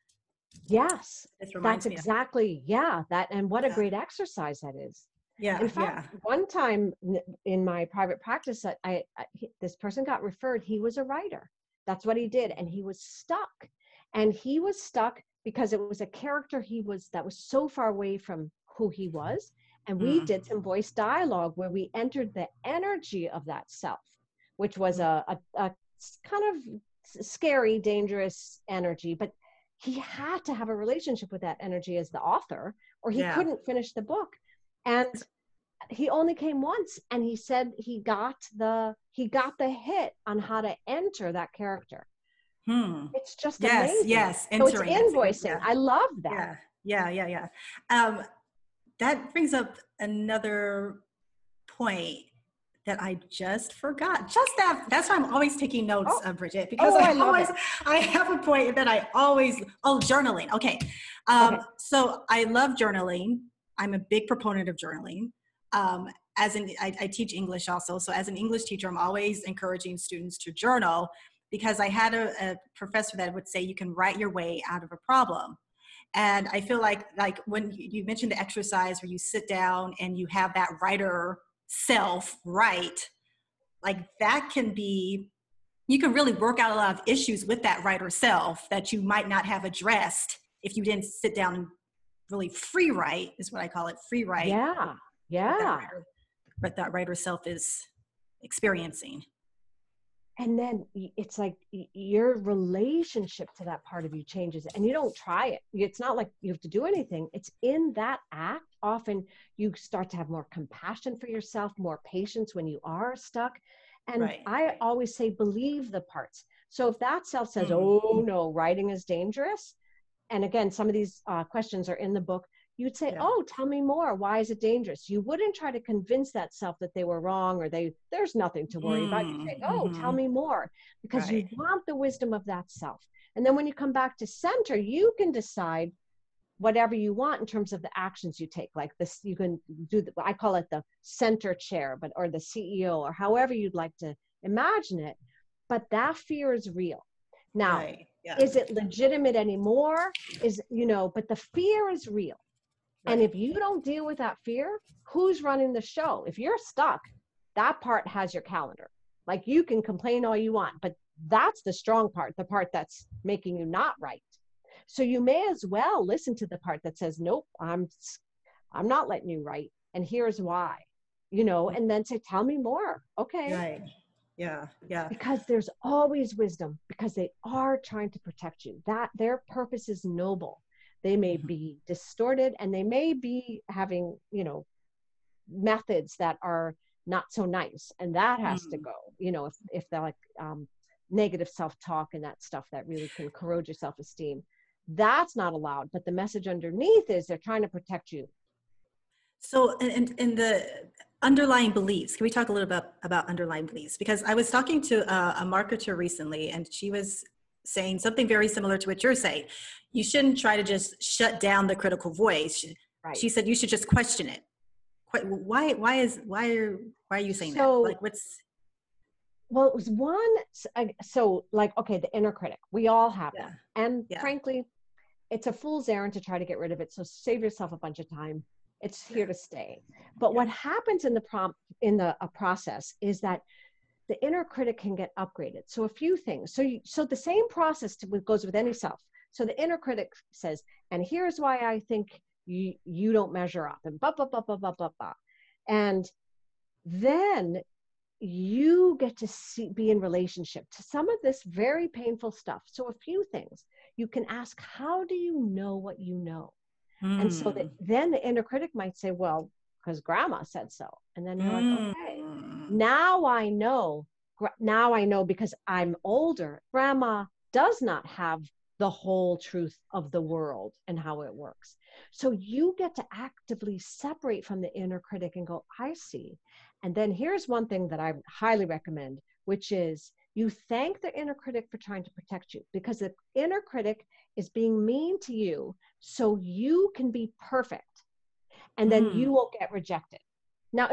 Speaker 2: yes.
Speaker 1: This
Speaker 2: That's
Speaker 1: reminds me of.
Speaker 2: exactly, yeah. That, and what a
Speaker 1: Yeah,
Speaker 2: great exercise that is. In
Speaker 1: yeah,
Speaker 2: fact,
Speaker 1: yeah.
Speaker 2: one time in my private practice, this person got referred. He was a writer. That's what he did, and he was stuck. And he was stuck because it was a character that was so far away from who he was. And we
Speaker 1: Mm,
Speaker 2: did some voice dialogue where we entered the energy of that self, which was
Speaker 1: mm,
Speaker 2: a kind of scary, dangerous energy. But he had to have a relationship with that energy as the author, or he
Speaker 1: yeah.
Speaker 2: couldn't finish the book. And he only came once, and he said he got the hit on how to enter that character.
Speaker 1: Hmm.
Speaker 2: It's just
Speaker 1: Yes,
Speaker 2: amazing.
Speaker 1: yes.
Speaker 2: So it's
Speaker 1: Entering. That's a good.
Speaker 2: invoicing.
Speaker 1: Yeah,
Speaker 2: I love that.
Speaker 1: yeah, yeah, yeah, yeah. Um, that brings up another point that I just forgot. Just that. That's why I'm always taking notes,
Speaker 2: Oh,
Speaker 1: Bridget, because
Speaker 2: oh, I love it.
Speaker 1: I have a point that I always. Oh, journaling. Okay.
Speaker 2: Okay.
Speaker 1: So I love journaling. I'm a big proponent of journaling. Um, I teach English also. So as an English teacher, I'm always encouraging students to journal because I had a professor that would say you can write your way out of a problem. And I feel like when you mentioned the exercise where you sit down and you have that writer self write, like that can be, you can really work out a lot of issues with that writer self that you might not have addressed if you didn't sit down and really free write, is what I call it, free write
Speaker 2: Yeah.
Speaker 1: what
Speaker 2: Yeah.
Speaker 1: that writer self is experiencing.
Speaker 2: And then it's like your relationship to that part of you changes, and you don't try it. It's not like you have to do anything. It's in that act. Often you start to have more compassion for yourself, more patience when you are stuck. And
Speaker 1: Right.
Speaker 2: I always say, believe the parts. So if that self says,
Speaker 1: Mm.
Speaker 2: oh no, writing is dangerous. And again, some of these questions are in the book. You'd say,
Speaker 1: Yeah.
Speaker 2: oh, tell me more. Why is it dangerous? You wouldn't try to convince that self that they were wrong, or there's nothing to worry about. You say, oh, tell
Speaker 1: Mm-hmm.
Speaker 2: me more, because you
Speaker 1: Right.
Speaker 2: want the wisdom of that self. And then when you come back to center, you can decide whatever you want in terms of the actions you take. Like this, you can do, I call it the center chair, or the CEO, or however you'd like to imagine it. But that fear is real. Now,
Speaker 1: Right. Yeah.
Speaker 2: is it legitimate anymore? But the fear is real. And
Speaker 1: Right.
Speaker 2: if you don't deal with that fear, who's running the show? If you're stuck, that part has your calendar. Like you can complain all you want, but that's the strong part, the part that's making you not right. So you may as well listen to the part that says, nope, I'm not letting you write. And here's why, and then say, tell me more. Okay.
Speaker 1: Right. Yeah. Yeah.
Speaker 2: Because there's always wisdom, because they are trying to protect you. That their purpose is noble. They may
Speaker 1: Mm-hmm.
Speaker 2: be distorted, and they may be having, methods that are not so nice, and that has to
Speaker 1: Mm.
Speaker 2: go. If they're like negative self-talk and that stuff that really can corrode your self-esteem, that's not allowed. But the message underneath is they're trying to protect you.
Speaker 1: So, and the underlying beliefs, can we talk a little bit about underlying beliefs? Because I was talking to a marketer recently, and she was saying something very similar to what you're saying. You shouldn't try to just shut down the critical voice.
Speaker 2: Right.
Speaker 1: She said you should just question it. Why are you saying that? Like, what's?
Speaker 2: Well, it was okay, the inner critic, we all have
Speaker 1: Yeah.
Speaker 2: that. And
Speaker 1: Yeah.
Speaker 2: frankly, it's a fool's errand to try to get rid of it. So save yourself a bunch of time. It's here to stay. But
Speaker 1: Yeah.
Speaker 2: what happens in the process is that the inner critic can get upgraded. So a few things. So the same process goes with any self. So the inner critic says, and here's why I think you don't measure up, and blah blah blah blah blah blah blah. And then you get to be in relationship to some of this very painful stuff. So a few things. You can ask, how do you know what you know? And so that then the inner critic might say, well, because grandma said so. And then you're like, okay, now I know because I'm older, grandma does not have the whole truth of the world and how it works. So you get to actively separate from the inner critic and go, I see. And then here's one thing that I highly recommend, which is you thank the inner critic for trying to protect you, because the inner critic is being mean to you so you can be perfect. And then you won't get rejected. Now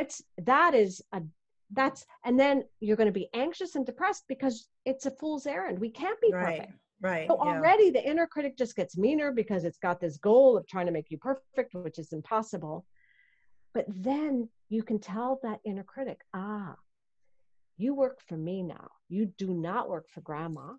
Speaker 2: and then you're going to be anxious and depressed because it's a fool's errand. We can't be perfect.
Speaker 1: Right.
Speaker 2: So already the inner critic just gets meaner because it's got this goal of trying to make you perfect, which is impossible. But then you can tell that inner critic, you work for me now. You do not work for grandma.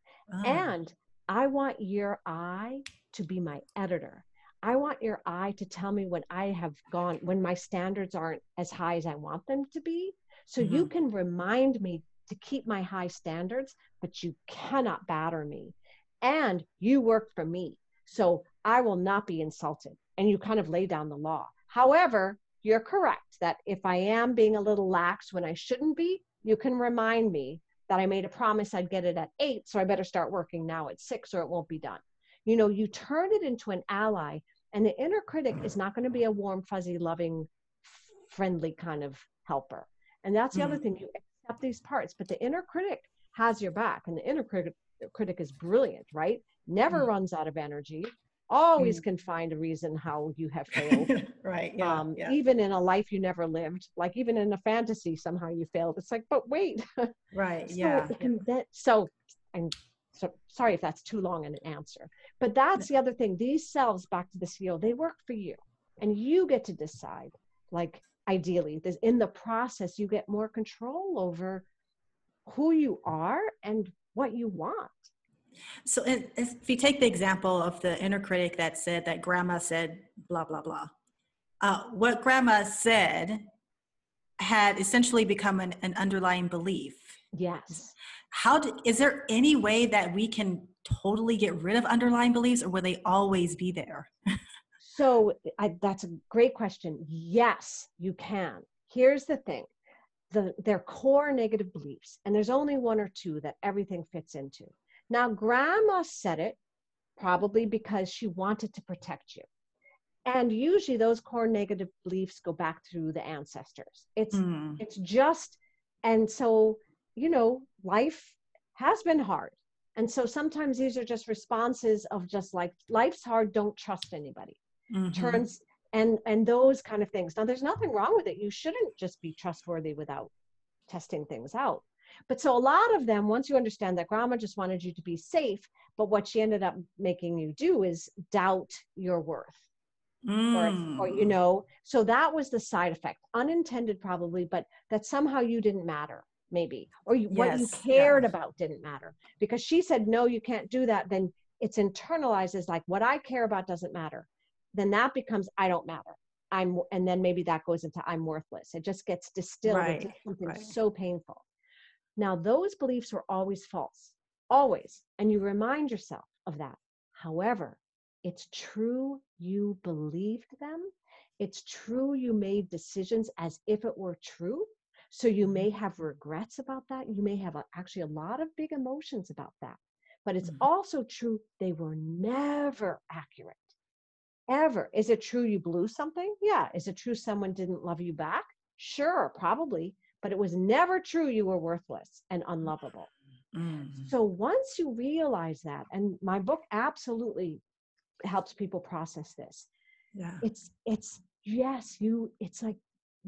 Speaker 2: And I want your eye to be my editor. I want your eye to tell me when my standards aren't as high as I want them to be. So you can remind me to keep my high standards, but you cannot batter me. And you work for me. So I will not be insulted. And you kind of lay down the law. However, you're correct that if I am being a little lax when I shouldn't be, you can remind me that I made a promise I'd get it at 8, so I better start working now at 6 or it won't be done. You turn it into an ally, and the inner critic is not going to be a warm, fuzzy, loving, friendly kind of helper. And that's the other thing, you accept these parts, but the inner critic has your back, and the inner critic is brilliant, right? Never runs out of energy, always can find a reason how you have failed.
Speaker 1: Right.
Speaker 2: Even in a life you never lived, like even in a fantasy, somehow you failed. It's like, but wait.
Speaker 1: Right.
Speaker 2: So sorry if that's too long an answer, but that's the other thing. These selves, back to the CEO, they work for you, and you get to decide, like, ideally in the process, you get more control over who you are and what you want.
Speaker 1: So if you take the example of the inner critic that said that grandma said blah, blah, blah, what grandma said had essentially become an underlying belief.
Speaker 2: Yes.
Speaker 1: Is there any way that we can totally get rid of underlying beliefs, or will they always be there?
Speaker 2: So that's a great question. Yes, you can. Here's the thing. Their core negative beliefs, and there's only one or two that everything fits into. Now, grandma said it probably because she wanted to protect you. And usually those core negative beliefs go back through the ancestors. It's just, and so, life has been hard. And so sometimes these are just responses of just like, life's hard, don't trust anybody. And those kind of things. Now, there's nothing wrong with it. You shouldn't just be trustworthy without testing things out. But so a lot of them, once you understand that grandma just wanted you to be safe, but what she ended up making you do is doubt your worth. Or so that was the side effect, unintended probably, but that somehow you didn't matter, maybe, or what you cared about didn't matter, because she said, no, you can't do that. Then it's internalized as like, what I care about doesn't matter. Then that becomes, I don't matter. And then maybe that goes into I'm worthless. It just gets distilled into something so painful. Now, those beliefs were always false, always. And you remind yourself of that. However, it's true you believed them. It's true you made decisions as if it were true. So you may have regrets about that. You may have actually a lot of big emotions about that. But it's also true they were never accurate. Ever. Is it true you blew something? Yeah. Is it true someone didn't love you back? Sure, probably. But it was never true you were worthless and unlovable. So once you realize that, and my book absolutely helps people process this.
Speaker 1: Yeah.
Speaker 2: It's like,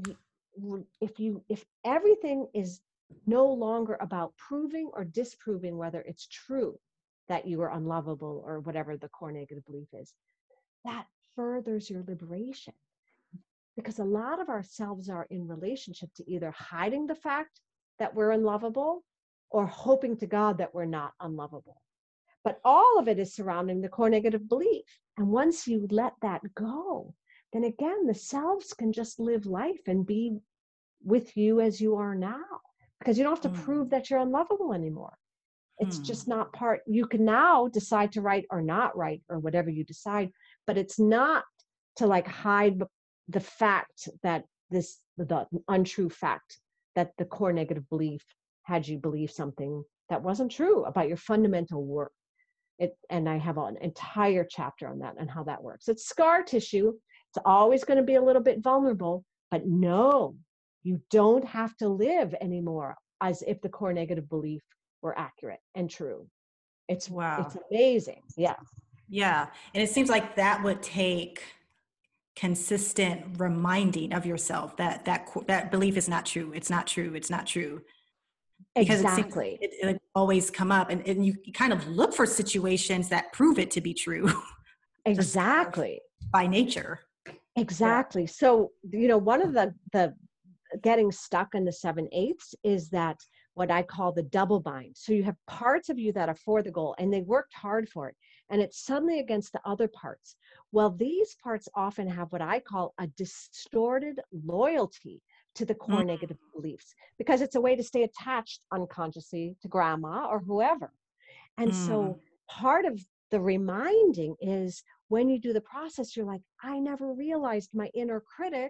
Speaker 2: if everything is no longer about proving or disproving whether it's true that you are unlovable or whatever the core negative belief is, that furthers your liberation. because a lot of ourselves are in relationship to either hiding the fact that we're unlovable or hoping to God that we're not unlovable. But all of it is surrounding the core negative belief. And once you let that go, then again, the selves can just live life and be with you as you are now, because you don't have to prove that you're unlovable anymore. It's just not part. You can now decide to write or not write or whatever you decide, but it's not to like hide the fact that the untrue fact that the core negative belief had you believe something that wasn't true about your fundamental worth. And I have an entire chapter on that and how that works. It's scar tissue. It's always going to be a little bit vulnerable, but no, you don't have to live anymore as if the core negative belief were accurate and true. It's amazing. Yeah.
Speaker 1: Yeah. And it seems like that would take consistent reminding of yourself that belief is not true. It's not true. It's not true. Because
Speaker 2: exactly.
Speaker 1: it always come up, and you kind of look for situations that prove it to be true.
Speaker 2: Exactly.
Speaker 1: By nature.
Speaker 2: Exactly. Yeah. So, one of the getting stuck in the 7/8 is that what I call the double bind. So you have parts of you that are for the goal and they worked hard for it, and it's suddenly against the other parts. Well, these parts often have what I call a distorted loyalty to the core negative beliefs, because it's a way to stay attached unconsciously to grandma or whoever. And so part of the reminding is when you do the process, you're like, I never realized my inner critic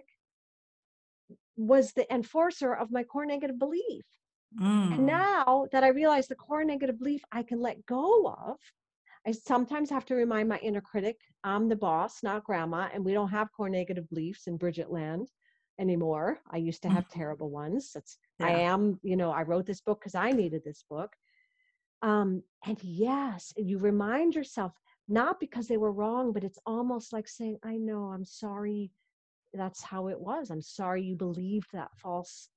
Speaker 2: was the enforcer of my core negative belief. And now that I realize the core negative belief I can let go of, I sometimes have to remind my inner critic, I'm the boss, not grandma, and we don't have core negative beliefs in Bridget land anymore. I used to have terrible ones. I wrote this book because I needed this book. And yes, you remind yourself, not because they were wrong, but it's almost like saying, I know, I'm sorry. That's how it was. I'm sorry you believed that false.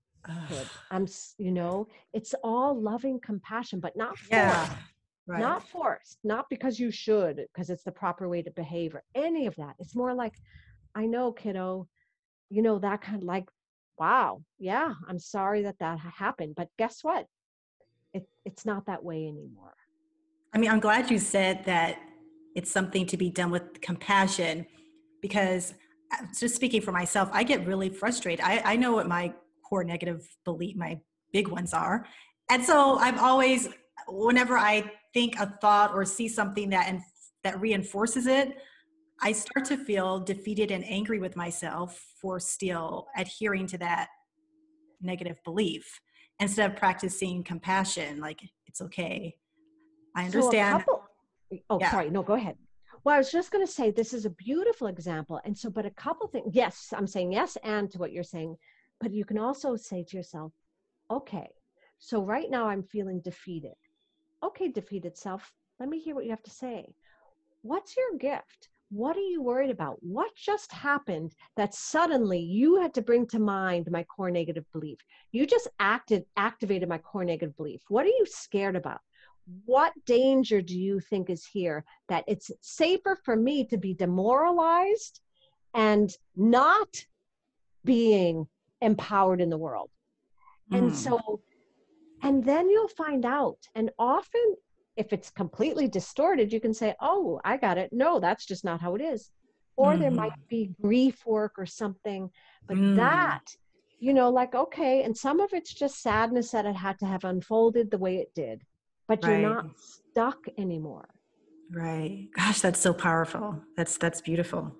Speaker 2: It's all loving compassion, but not forced. Right. Not forced, not because you should, because it's the proper way to behave or any of that. It's more like, I know, kiddo, that kind of like, wow, yeah, I'm sorry that happened. But guess what? It's not that way anymore.
Speaker 1: I mean, I'm glad you said that it's something to be done with compassion, because just speaking for myself, I get really frustrated. I know what my core negative belief, my big ones are. And so I'm always, whenever I think a thought or see something that reinforces it, I start to feel defeated and angry with myself for still adhering to that negative belief instead of practicing compassion. Like, it's okay. I understand.
Speaker 2: Sorry. No, go ahead. Well, I was just going to say, this is a beautiful example. And so, but a couple things, yes, I'm saying yes and to what you're saying, but you can also say to yourself, okay, so right now I'm feeling defeated. Okay, defeated self, let me hear what you have to say. What's your gift? What are you worried about? What just happened that suddenly you had to bring to mind my core negative belief? You just activated my core negative belief. What are you scared about? What danger do you think is here that it's safer for me to be demoralized and not being empowered in the world? And so, and then you'll find out. And often, if it's completely distorted, you can say, oh, I got it. No, that's just not how it is. Or there might be grief work or something, but that, like, okay. And some of it's just sadness that it had to have unfolded the way it did, but you're not stuck anymore.
Speaker 1: Right. Gosh, that's so powerful. That's beautiful.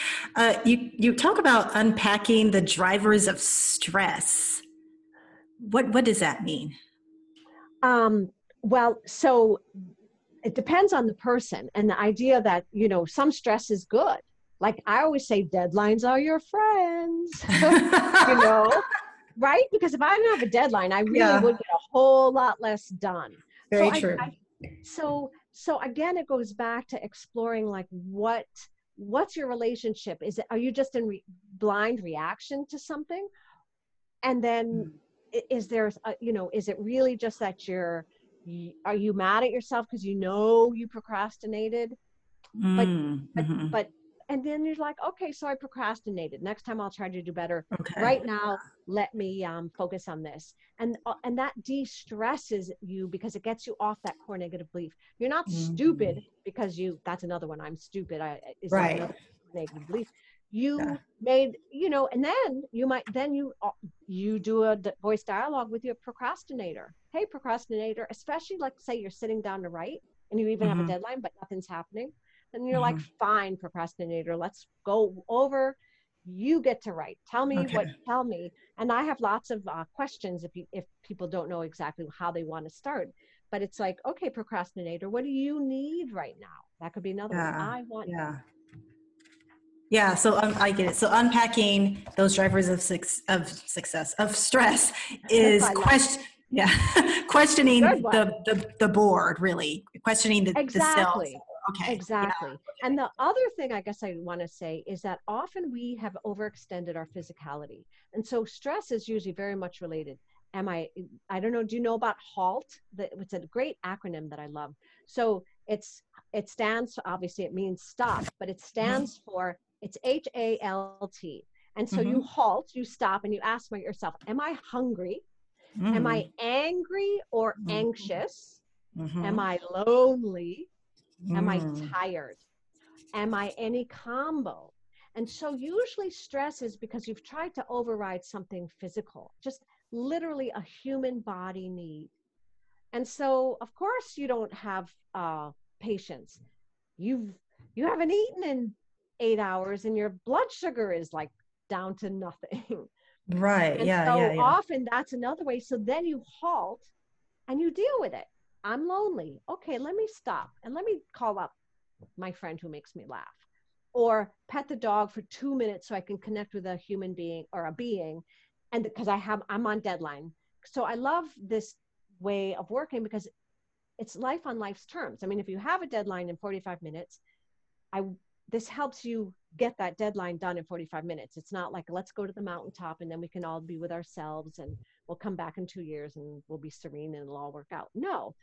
Speaker 1: You talk about unpacking the drivers of stress. What does that mean?
Speaker 2: Well, so it depends on the person, and the idea that, some stress is good. Like I always say, deadlines are your friends, right? Because if I didn't have a deadline, I really would get a whole lot less done.
Speaker 1: Very true.
Speaker 2: So again, it goes back to exploring, like, what's your relationship? Are you just in blind reaction to something? And then is there, is it really just that are you mad at yourself because you procrastinated? But And then you're like, okay, so I procrastinated. Next time I'll try to do better.
Speaker 1: Okay.
Speaker 2: Right now, let me focus on this. And that de-stresses you because it gets you off that core negative belief. You're not stupid
Speaker 1: Mm.
Speaker 2: because that's another one. I'm stupid. Is
Speaker 1: Right.
Speaker 2: another negative belief.
Speaker 1: Yeah.
Speaker 2: You made, and then you do a voice dialogue with your procrastinator. Hey, procrastinator, especially like say you're sitting down to write and you even have a
Speaker 1: Hmm.
Speaker 2: deadline, but nothing's happening. And you're like,
Speaker 1: Hmm.
Speaker 2: fine, procrastinator, let's go over. You get to write.
Speaker 1: Okay.
Speaker 2: Tell me. And I have lots of questions if people don't know exactly how they want to start. But it's like, okay, procrastinator, what do you need right now? That could be another one.
Speaker 1: Yeah.
Speaker 2: I want
Speaker 1: Yeah. Yeah, so I get it. So unpacking those drivers of success of stress is
Speaker 2: I love it.
Speaker 1: yeah,
Speaker 2: Good
Speaker 1: questioning
Speaker 2: one.
Speaker 1: the board, really questioning the self.
Speaker 2: Exactly.
Speaker 1: Okay, yeah,
Speaker 2: Exactly. And the other thing I guess I want to say is that often we have overextended our physicality. And so stress is usually very much related. Am I don't know, do you know about HALT? It's a great acronym that I love. So it stands, obviously it means stop, but it
Speaker 1: Mhm.
Speaker 2: stands for, it's HALT. And so you
Speaker 1: Mhm.
Speaker 2: halt, you stop, and you ask yourself, am I hungry? Am I
Speaker 1: Mm.
Speaker 2: angry or
Speaker 1: Mhm.
Speaker 2: anxious? Am
Speaker 1: Mhm.
Speaker 2: I lonely? Am I
Speaker 1: Mm.
Speaker 2: tired? Am I any combo? And so usually stress is because you've tried to override something physical, just literally a human body need. And so of course you don't have patience. You've you haven't eaten in 8 hours and your blood sugar is like down to nothing.
Speaker 1: Right.
Speaker 2: And
Speaker 1: Yeah. Yeah.
Speaker 2: so
Speaker 1: Yeah.
Speaker 2: often that's another way. So then you halt and you deal with it. I'm lonely. Okay, let me stop and let me call up my friend who makes me laugh, or pet the dog for 2 minutes so I can connect with a human being or a being. And because I'm on deadline. So I love this way of working because it's life on life's terms. I mean, if you have a deadline in 45 minutes, I this helps you get that deadline done in 45 minutes. It's not like let's go to the mountaintop and then we can all be with ourselves and we'll come back in 2 years and we'll be serene and it'll all work out. No,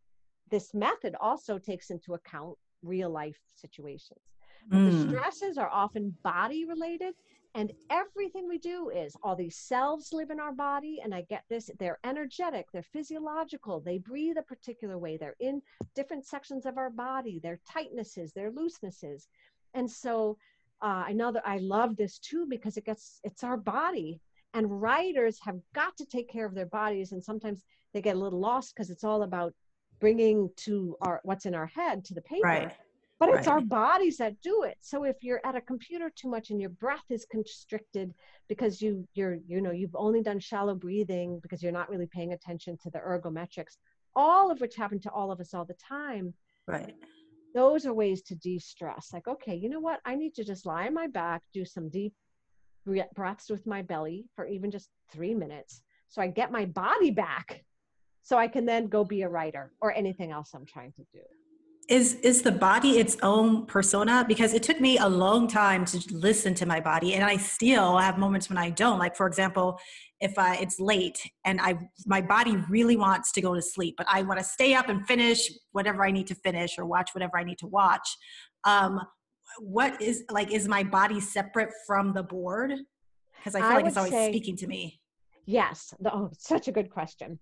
Speaker 2: this method also takes into account real life situations. But the
Speaker 1: Mm.
Speaker 2: stresses are often body related. And everything we do is all these cells live in our body. And I get this, they're energetic, they're physiological, they breathe a particular way, they're in different sections of our body, their tightnesses, their loosenesses. And so I know that I love this too because it's our body. And writers have got to take care of their bodies. And sometimes they get a little lost because it's all about bringing to our what's in our head to the
Speaker 1: Right.
Speaker 2: paper, but it's our
Speaker 1: Right.
Speaker 2: bodies that do it. So if you're at a computer too much and your breath is constricted because you've only done shallow breathing because you're not really paying attention to the ergometrics, all of which happen to all of us all the time,
Speaker 1: Right.
Speaker 2: those are ways to de-stress. Like, okay, you know what, I need to just lie on my back, do some deep breaths with my belly for even just 3 minutes so I get my body back so I can then go be a writer or anything else I'm trying to do.
Speaker 1: Is the body its own persona? Because it took me a long time to listen to my body, and I still have moments when I don't. Like, for example, if it's late and my body really wants to go to sleep, but I want to stay up and finish whatever I need to finish or watch whatever I need to watch. um what is my body separate from the board? Because I feel
Speaker 2: I
Speaker 1: like it's
Speaker 2: would
Speaker 1: always
Speaker 2: say
Speaker 1: speaking to me.
Speaker 2: yes. Oh, such a good question.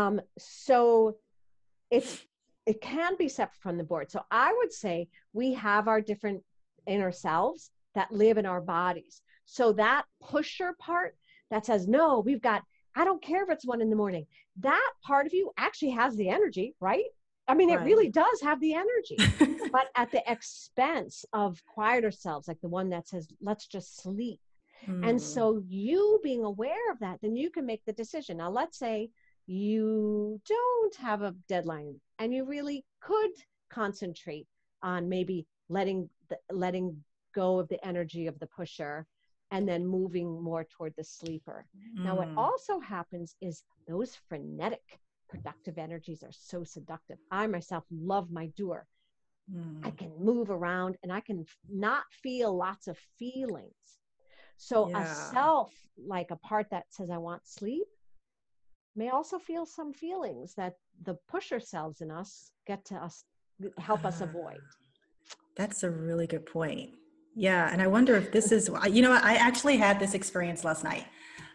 Speaker 2: So it's it can be separate from the board. So I would say we have our different inner selves that live in our bodies. So that pusher part that says, no, I don't care if it's 1 a.m. That part of you actually has the energy, right? I mean, it
Speaker 1: Right.
Speaker 2: really does have the energy, but at the expense of quieter selves, like the one that says, let's just sleep. And
Speaker 1: Mm.
Speaker 2: so you being aware of that, then you can make the decision. Now, let's say you don't have a deadline and you really could concentrate on maybe letting go of the energy of the pusher and then moving more toward the sleeper. Now, what
Speaker 1: Mm.
Speaker 2: also happens is those frenetic productive energies are so seductive. I myself love my doer. I
Speaker 1: Mm.
Speaker 2: can move around and I can not feel lots of feelings. So a
Speaker 1: Yeah.
Speaker 2: self, like a part that says, I want sleep, may also feel some feelings that the pusher selves in us get to us, help us
Speaker 1: Uh,
Speaker 2: avoid.
Speaker 1: that's a really good point. Yeah, and I wonder if this is, you know, I actually had this experience last night.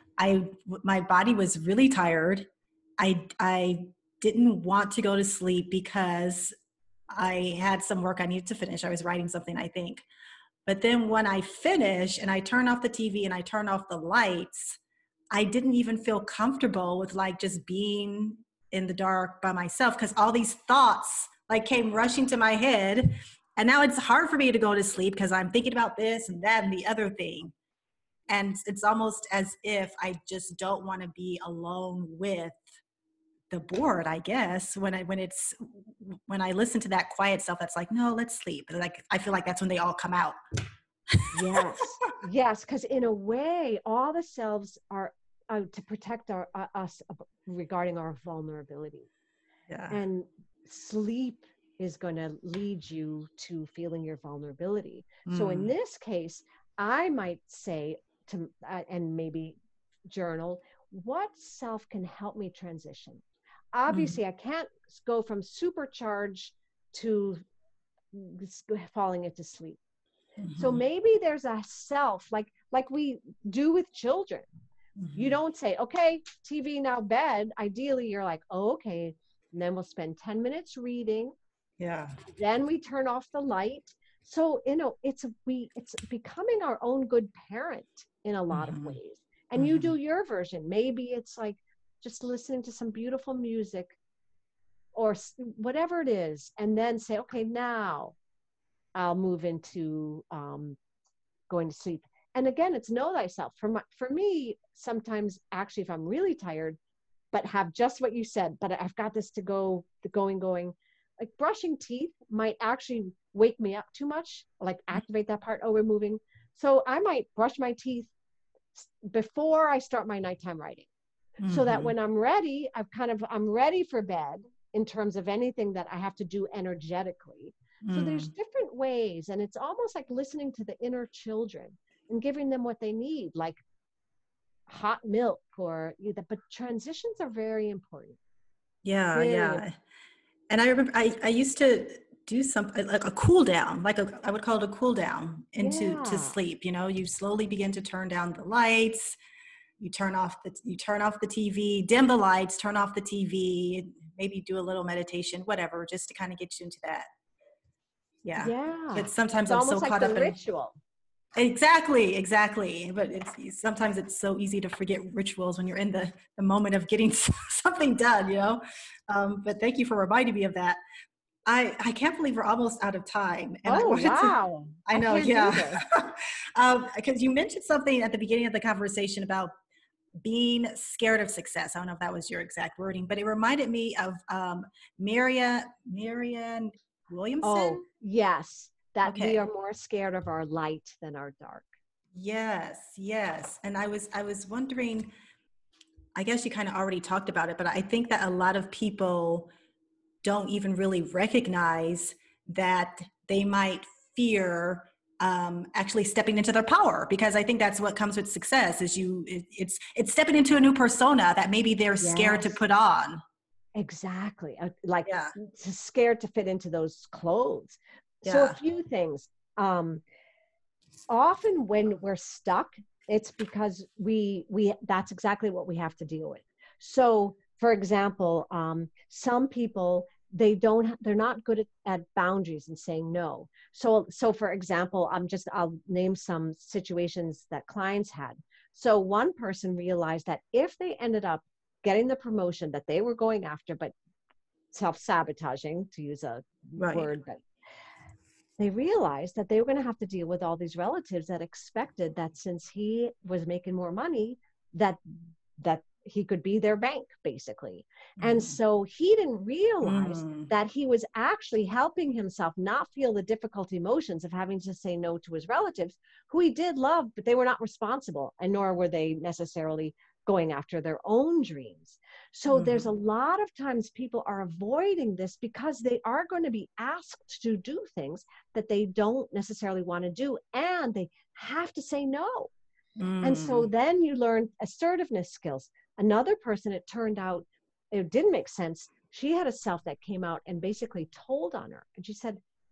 Speaker 1: My body was really tired. I didn't want to go to sleep because I had some work I needed to finish. I was writing something, I think. But then when I finish and I turn off the TV and I turn off the lights, I didn't even feel comfortable with like just being in the dark by myself because all these thoughts like came rushing to my head. And now it's hard for me to go to sleep because I'm thinking about this and that and the other thing. And it's almost as if I just don't want to be alone with the board, I guess, when I listen to that quiet self that's like, no, let's sleep. Like I feel like that's when they all come out.
Speaker 2: Yes, yes, because in a way, all the selves are to protect us regarding our vulnerability.
Speaker 1: Yeah.
Speaker 2: And sleep is going to lead you to feeling your vulnerability. So in
Speaker 1: Mm.
Speaker 2: this case, I might say to, and maybe journal, what self can help me transition?
Speaker 1: Mm.
Speaker 2: Obviously, I can't go from supercharge to falling into sleep. So
Speaker 1: Mhm.
Speaker 2: maybe there's a self like we do with children. You
Speaker 1: Mhm.
Speaker 2: don't say, okay, TV now bed. Ideally, you're like, oh, okay. And then we'll spend 10 minutes reading.
Speaker 1: Yeah.
Speaker 2: Then we turn off the light. So, it's becoming our own good parent in a lot of
Speaker 1: Mhm.
Speaker 2: ways. And you do
Speaker 1: Mhm.
Speaker 2: your version. Maybe it's like just listening to some beautiful music or whatever it is, and then say, okay, now I'll move into going to sleep. And again, it's know thyself. For me, sometimes actually, if I'm really tired, but have just what you said, but I've got this to go, the going, like brushing teeth might actually wake me up too much, like activate that part. Oh, we're moving. So I might brush my teeth before I start my nighttime writing, so that
Speaker 1: Mhm.
Speaker 2: when I'm ready, I'm ready for bed in terms of anything that I have to do energetically. So there's
Speaker 1: Mm.
Speaker 2: different ways, and it's almost like listening to the inner children and giving them what they need, like hot milk or either. But transitions are very important.
Speaker 1: Yeah,
Speaker 2: Very
Speaker 1: yeah. And I remember I used to do something like a cool down, I would call it a cool down into to
Speaker 2: Yeah.
Speaker 1: sleep. You know, you slowly begin to turn down the lights, you turn off the TV, dim the lights, turn off the TV, maybe do a little meditation, whatever, just to kind of get you into that. Yeah.
Speaker 2: Yeah.
Speaker 1: But sometimes
Speaker 2: It's
Speaker 1: I'm so
Speaker 2: almost like
Speaker 1: caught
Speaker 2: the
Speaker 1: up in
Speaker 2: ritual.
Speaker 1: exactly, exactly. But sometimes it's so easy to forget rituals when you're in the moment of getting something done, you know? But thank you for reminding me of that. I can't believe we're almost out of time. And I
Speaker 2: Oh,
Speaker 1: wanted to,
Speaker 2: wow.
Speaker 1: I
Speaker 2: I
Speaker 1: know,
Speaker 2: can't
Speaker 1: yeah.
Speaker 2: either.
Speaker 1: Because you mentioned something at the beginning of the conversation about being scared of success. I don't know if that was your exact wording, but it reminded me of Marianne
Speaker 2: Oh,
Speaker 1: Williamson.
Speaker 2: yes. That we are
Speaker 1: Okay.
Speaker 2: more scared of our light than our dark.
Speaker 1: Yes, yes. And I was wondering, I guess you kind of already talked about it, but I think that a lot of people don't even really recognize that they might fear actually stepping into their power, because I think that's what comes with success is it's stepping into a new persona that maybe they're scared to
Speaker 2: Yes.
Speaker 1: put on.
Speaker 2: Exactly. Like
Speaker 1: Yeah.
Speaker 2: scared to fit into those clothes. So a
Speaker 1: Yeah.
Speaker 2: few things. Um, Often when we're stuck, it's because we that's exactly what we have to deal with. So, for example, some people they're not good at boundaries and saying no. So for example, I'll name some situations that clients had. So one person realized that if they ended up getting the promotion that they were going after, but self-sabotaging, to use a
Speaker 1: Right.
Speaker 2: word that they realized that they were going to have to deal with all these relatives that expected that since he was making more money, that that he could be their bank basically. And
Speaker 1: Mm.
Speaker 2: so he didn't realize
Speaker 1: Mm.
Speaker 2: that he was actually helping himself not feel the difficult emotions of having to say no to his relatives, who he did love, but they were not responsible, and nor were they necessarily going after their own dreams. So there's a
Speaker 1: Mm.
Speaker 2: lot of times people are avoiding this because they are going to be asked to do things that they don't necessarily want to do, and they have to say no. And so
Speaker 1: Mm.
Speaker 2: then you learn assertiveness skills. Another person, it turned out, it didn't make sense. She had a self that came out and basically told on her. And she said,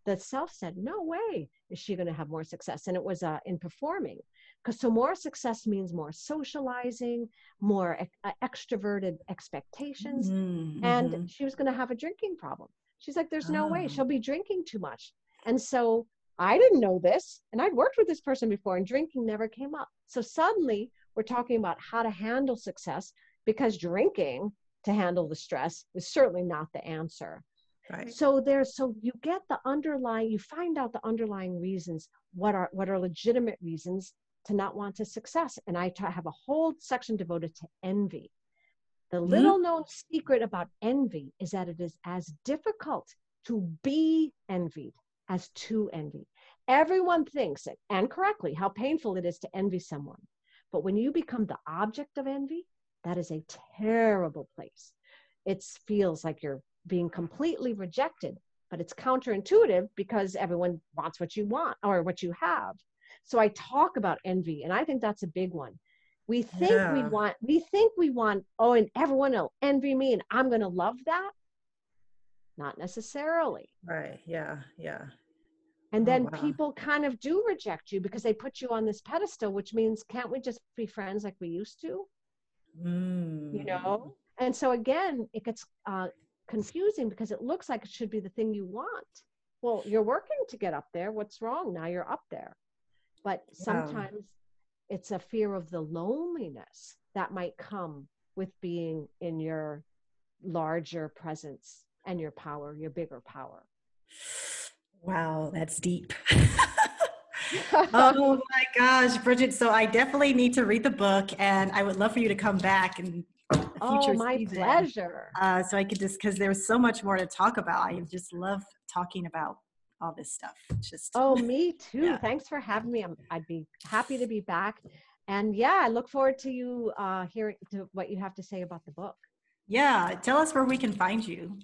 Speaker 2: the self said, no way is she going to have more success. And it was in performing. Because so more success means more socializing, more extroverted expectations.
Speaker 1: Mm-hmm.
Speaker 2: And she was going to have a drinking problem. She's like, there's no way she'll be drinking too much. And so I didn't know this. And I'd worked with this person before and drinking never came up. So suddenly we're talking about how to handle success, because drinking to handle the stress is certainly not the answer.
Speaker 1: Right.
Speaker 2: So you get the underlying, you find out the underlying reasons, what are legitimate reasons to not want to success. And I have a whole section devoted to envy. The little known secret about envy is that it is as difficult to be envied as to envy. Everyone thinks, and correctly, how painful it is to envy someone. But when you become the object of envy, that is a terrible place. It feels like you're being completely rejected, but it's counterintuitive because everyone wants what you want or what you have. So I talk about envy, and I think that's a big one. We think we want, oh, and everyone will envy me and I'm going to love that. Not necessarily.
Speaker 1: Right. Yeah. Yeah.
Speaker 2: And then people kind of do reject you because they put you on this pedestal, which means, can't we just be friends like we used to? You know? And so again, it gets confusing because it looks like it should be the thing you want. Well, you're working to get up there. What's wrong? Now you're up there. But sometimes it's a fear of the loneliness that might come with being in your larger presence and your power, your bigger power.
Speaker 1: Wow, that's deep. Oh my gosh, Bridget. So I definitely need to read the book, and I would love for you to come back and
Speaker 2: Oh, my pleasure.
Speaker 1: So I could just, because there's so much more to talk about. I just love talking about all this stuff.
Speaker 2: Me too. Yeah. Thanks for having me. I'd be happy to be back. And yeah, I look forward to you hearing to what you have to say about the book.
Speaker 1: Yeah. Tell us where we can find you.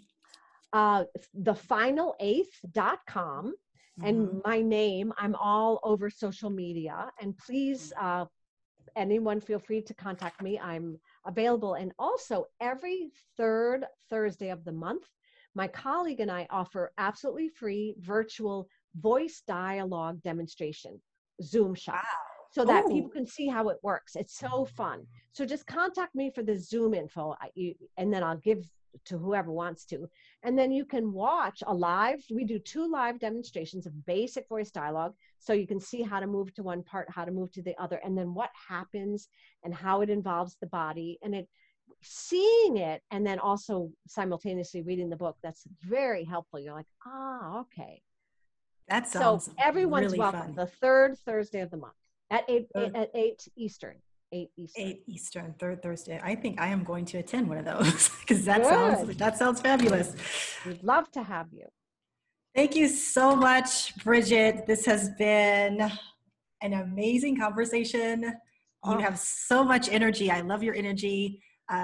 Speaker 2: thefinal8th.com. And my name, I'm all over social media. And please, anyone feel free to contact me. I'm available. And also every third Thursday of the month, my colleague and I offer absolutely free virtual voice dialogue demonstration, Zoom shop, so that people can see how it works. It's so fun. So just contact me for the Zoom info, and then I'll give to whoever wants to. And then you can watch we do 2 live demonstrations of basic voice dialogue. So you can see how to move to one part, how to move to the other, and then what happens and how it involves the body. And seeing it, and then also simultaneously reading the book, that's very helpful. You're like, okay.
Speaker 1: That sounds
Speaker 2: everyone's
Speaker 1: really
Speaker 2: welcome.
Speaker 1: fun.
Speaker 2: The third Thursday of the month at 8 Eastern. 8
Speaker 1: Eastern, third Thursday. I think I am going to attend one of those because that sounds fabulous.
Speaker 2: We'd love to have you.
Speaker 1: Thank you so much, Bridget. This has been an amazing conversation. You have so much energy. I love your energy.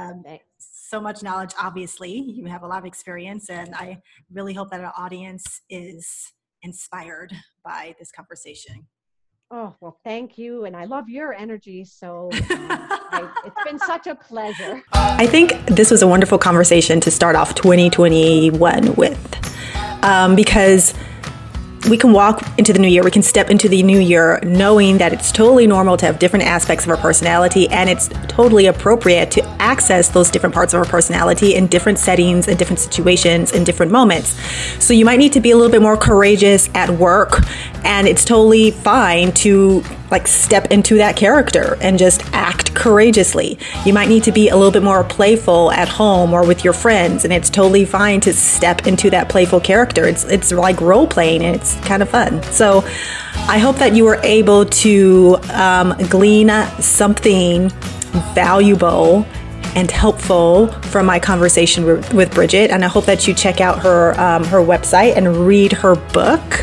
Speaker 1: So much knowledge, obviously. You have a lot of experience, and I really hope that our audience is inspired by this conversation.
Speaker 2: Oh, well, thank you. And I love your energy. So it's been such a pleasure.
Speaker 1: I think this was a wonderful conversation to start off 2021 with, because we can walk into the new year, we can step into the new year knowing that it's totally normal to have different aspects of our personality, and it's totally appropriate to access those different parts of our personality in different settings and different situations and different moments. So you might need to be a little bit more courageous at work, and it's totally fine to step into that character and just act courageously. You might need to be a little bit more playful at home or with your friends, and it's totally fine to step into that playful character. It's like role playing, and it's kind of fun. So I hope that you were able to glean something valuable and helpful from my conversation with Bridget, and I hope that you check out her website and read her book.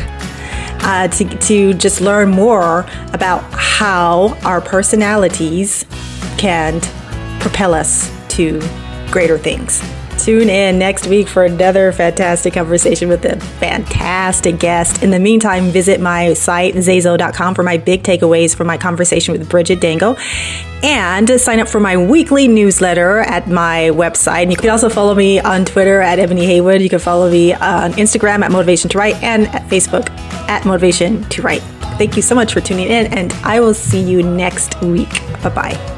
Speaker 1: To just learn more about how our personalities can propel us to greater things, tune in next week for another fantastic conversation with a fantastic guest. In the meantime, visit my site, Zayzo.com, for my big takeaways from my conversation with Bridget Dango. And sign up for my weekly newsletter at my website. And you can also follow me on Twitter at Ebony Haywood. You can follow me on Instagram at Motivation to Write and at Facebook at Motivation to Write. Thank you so much for tuning in, and I will see you next week. Bye-bye.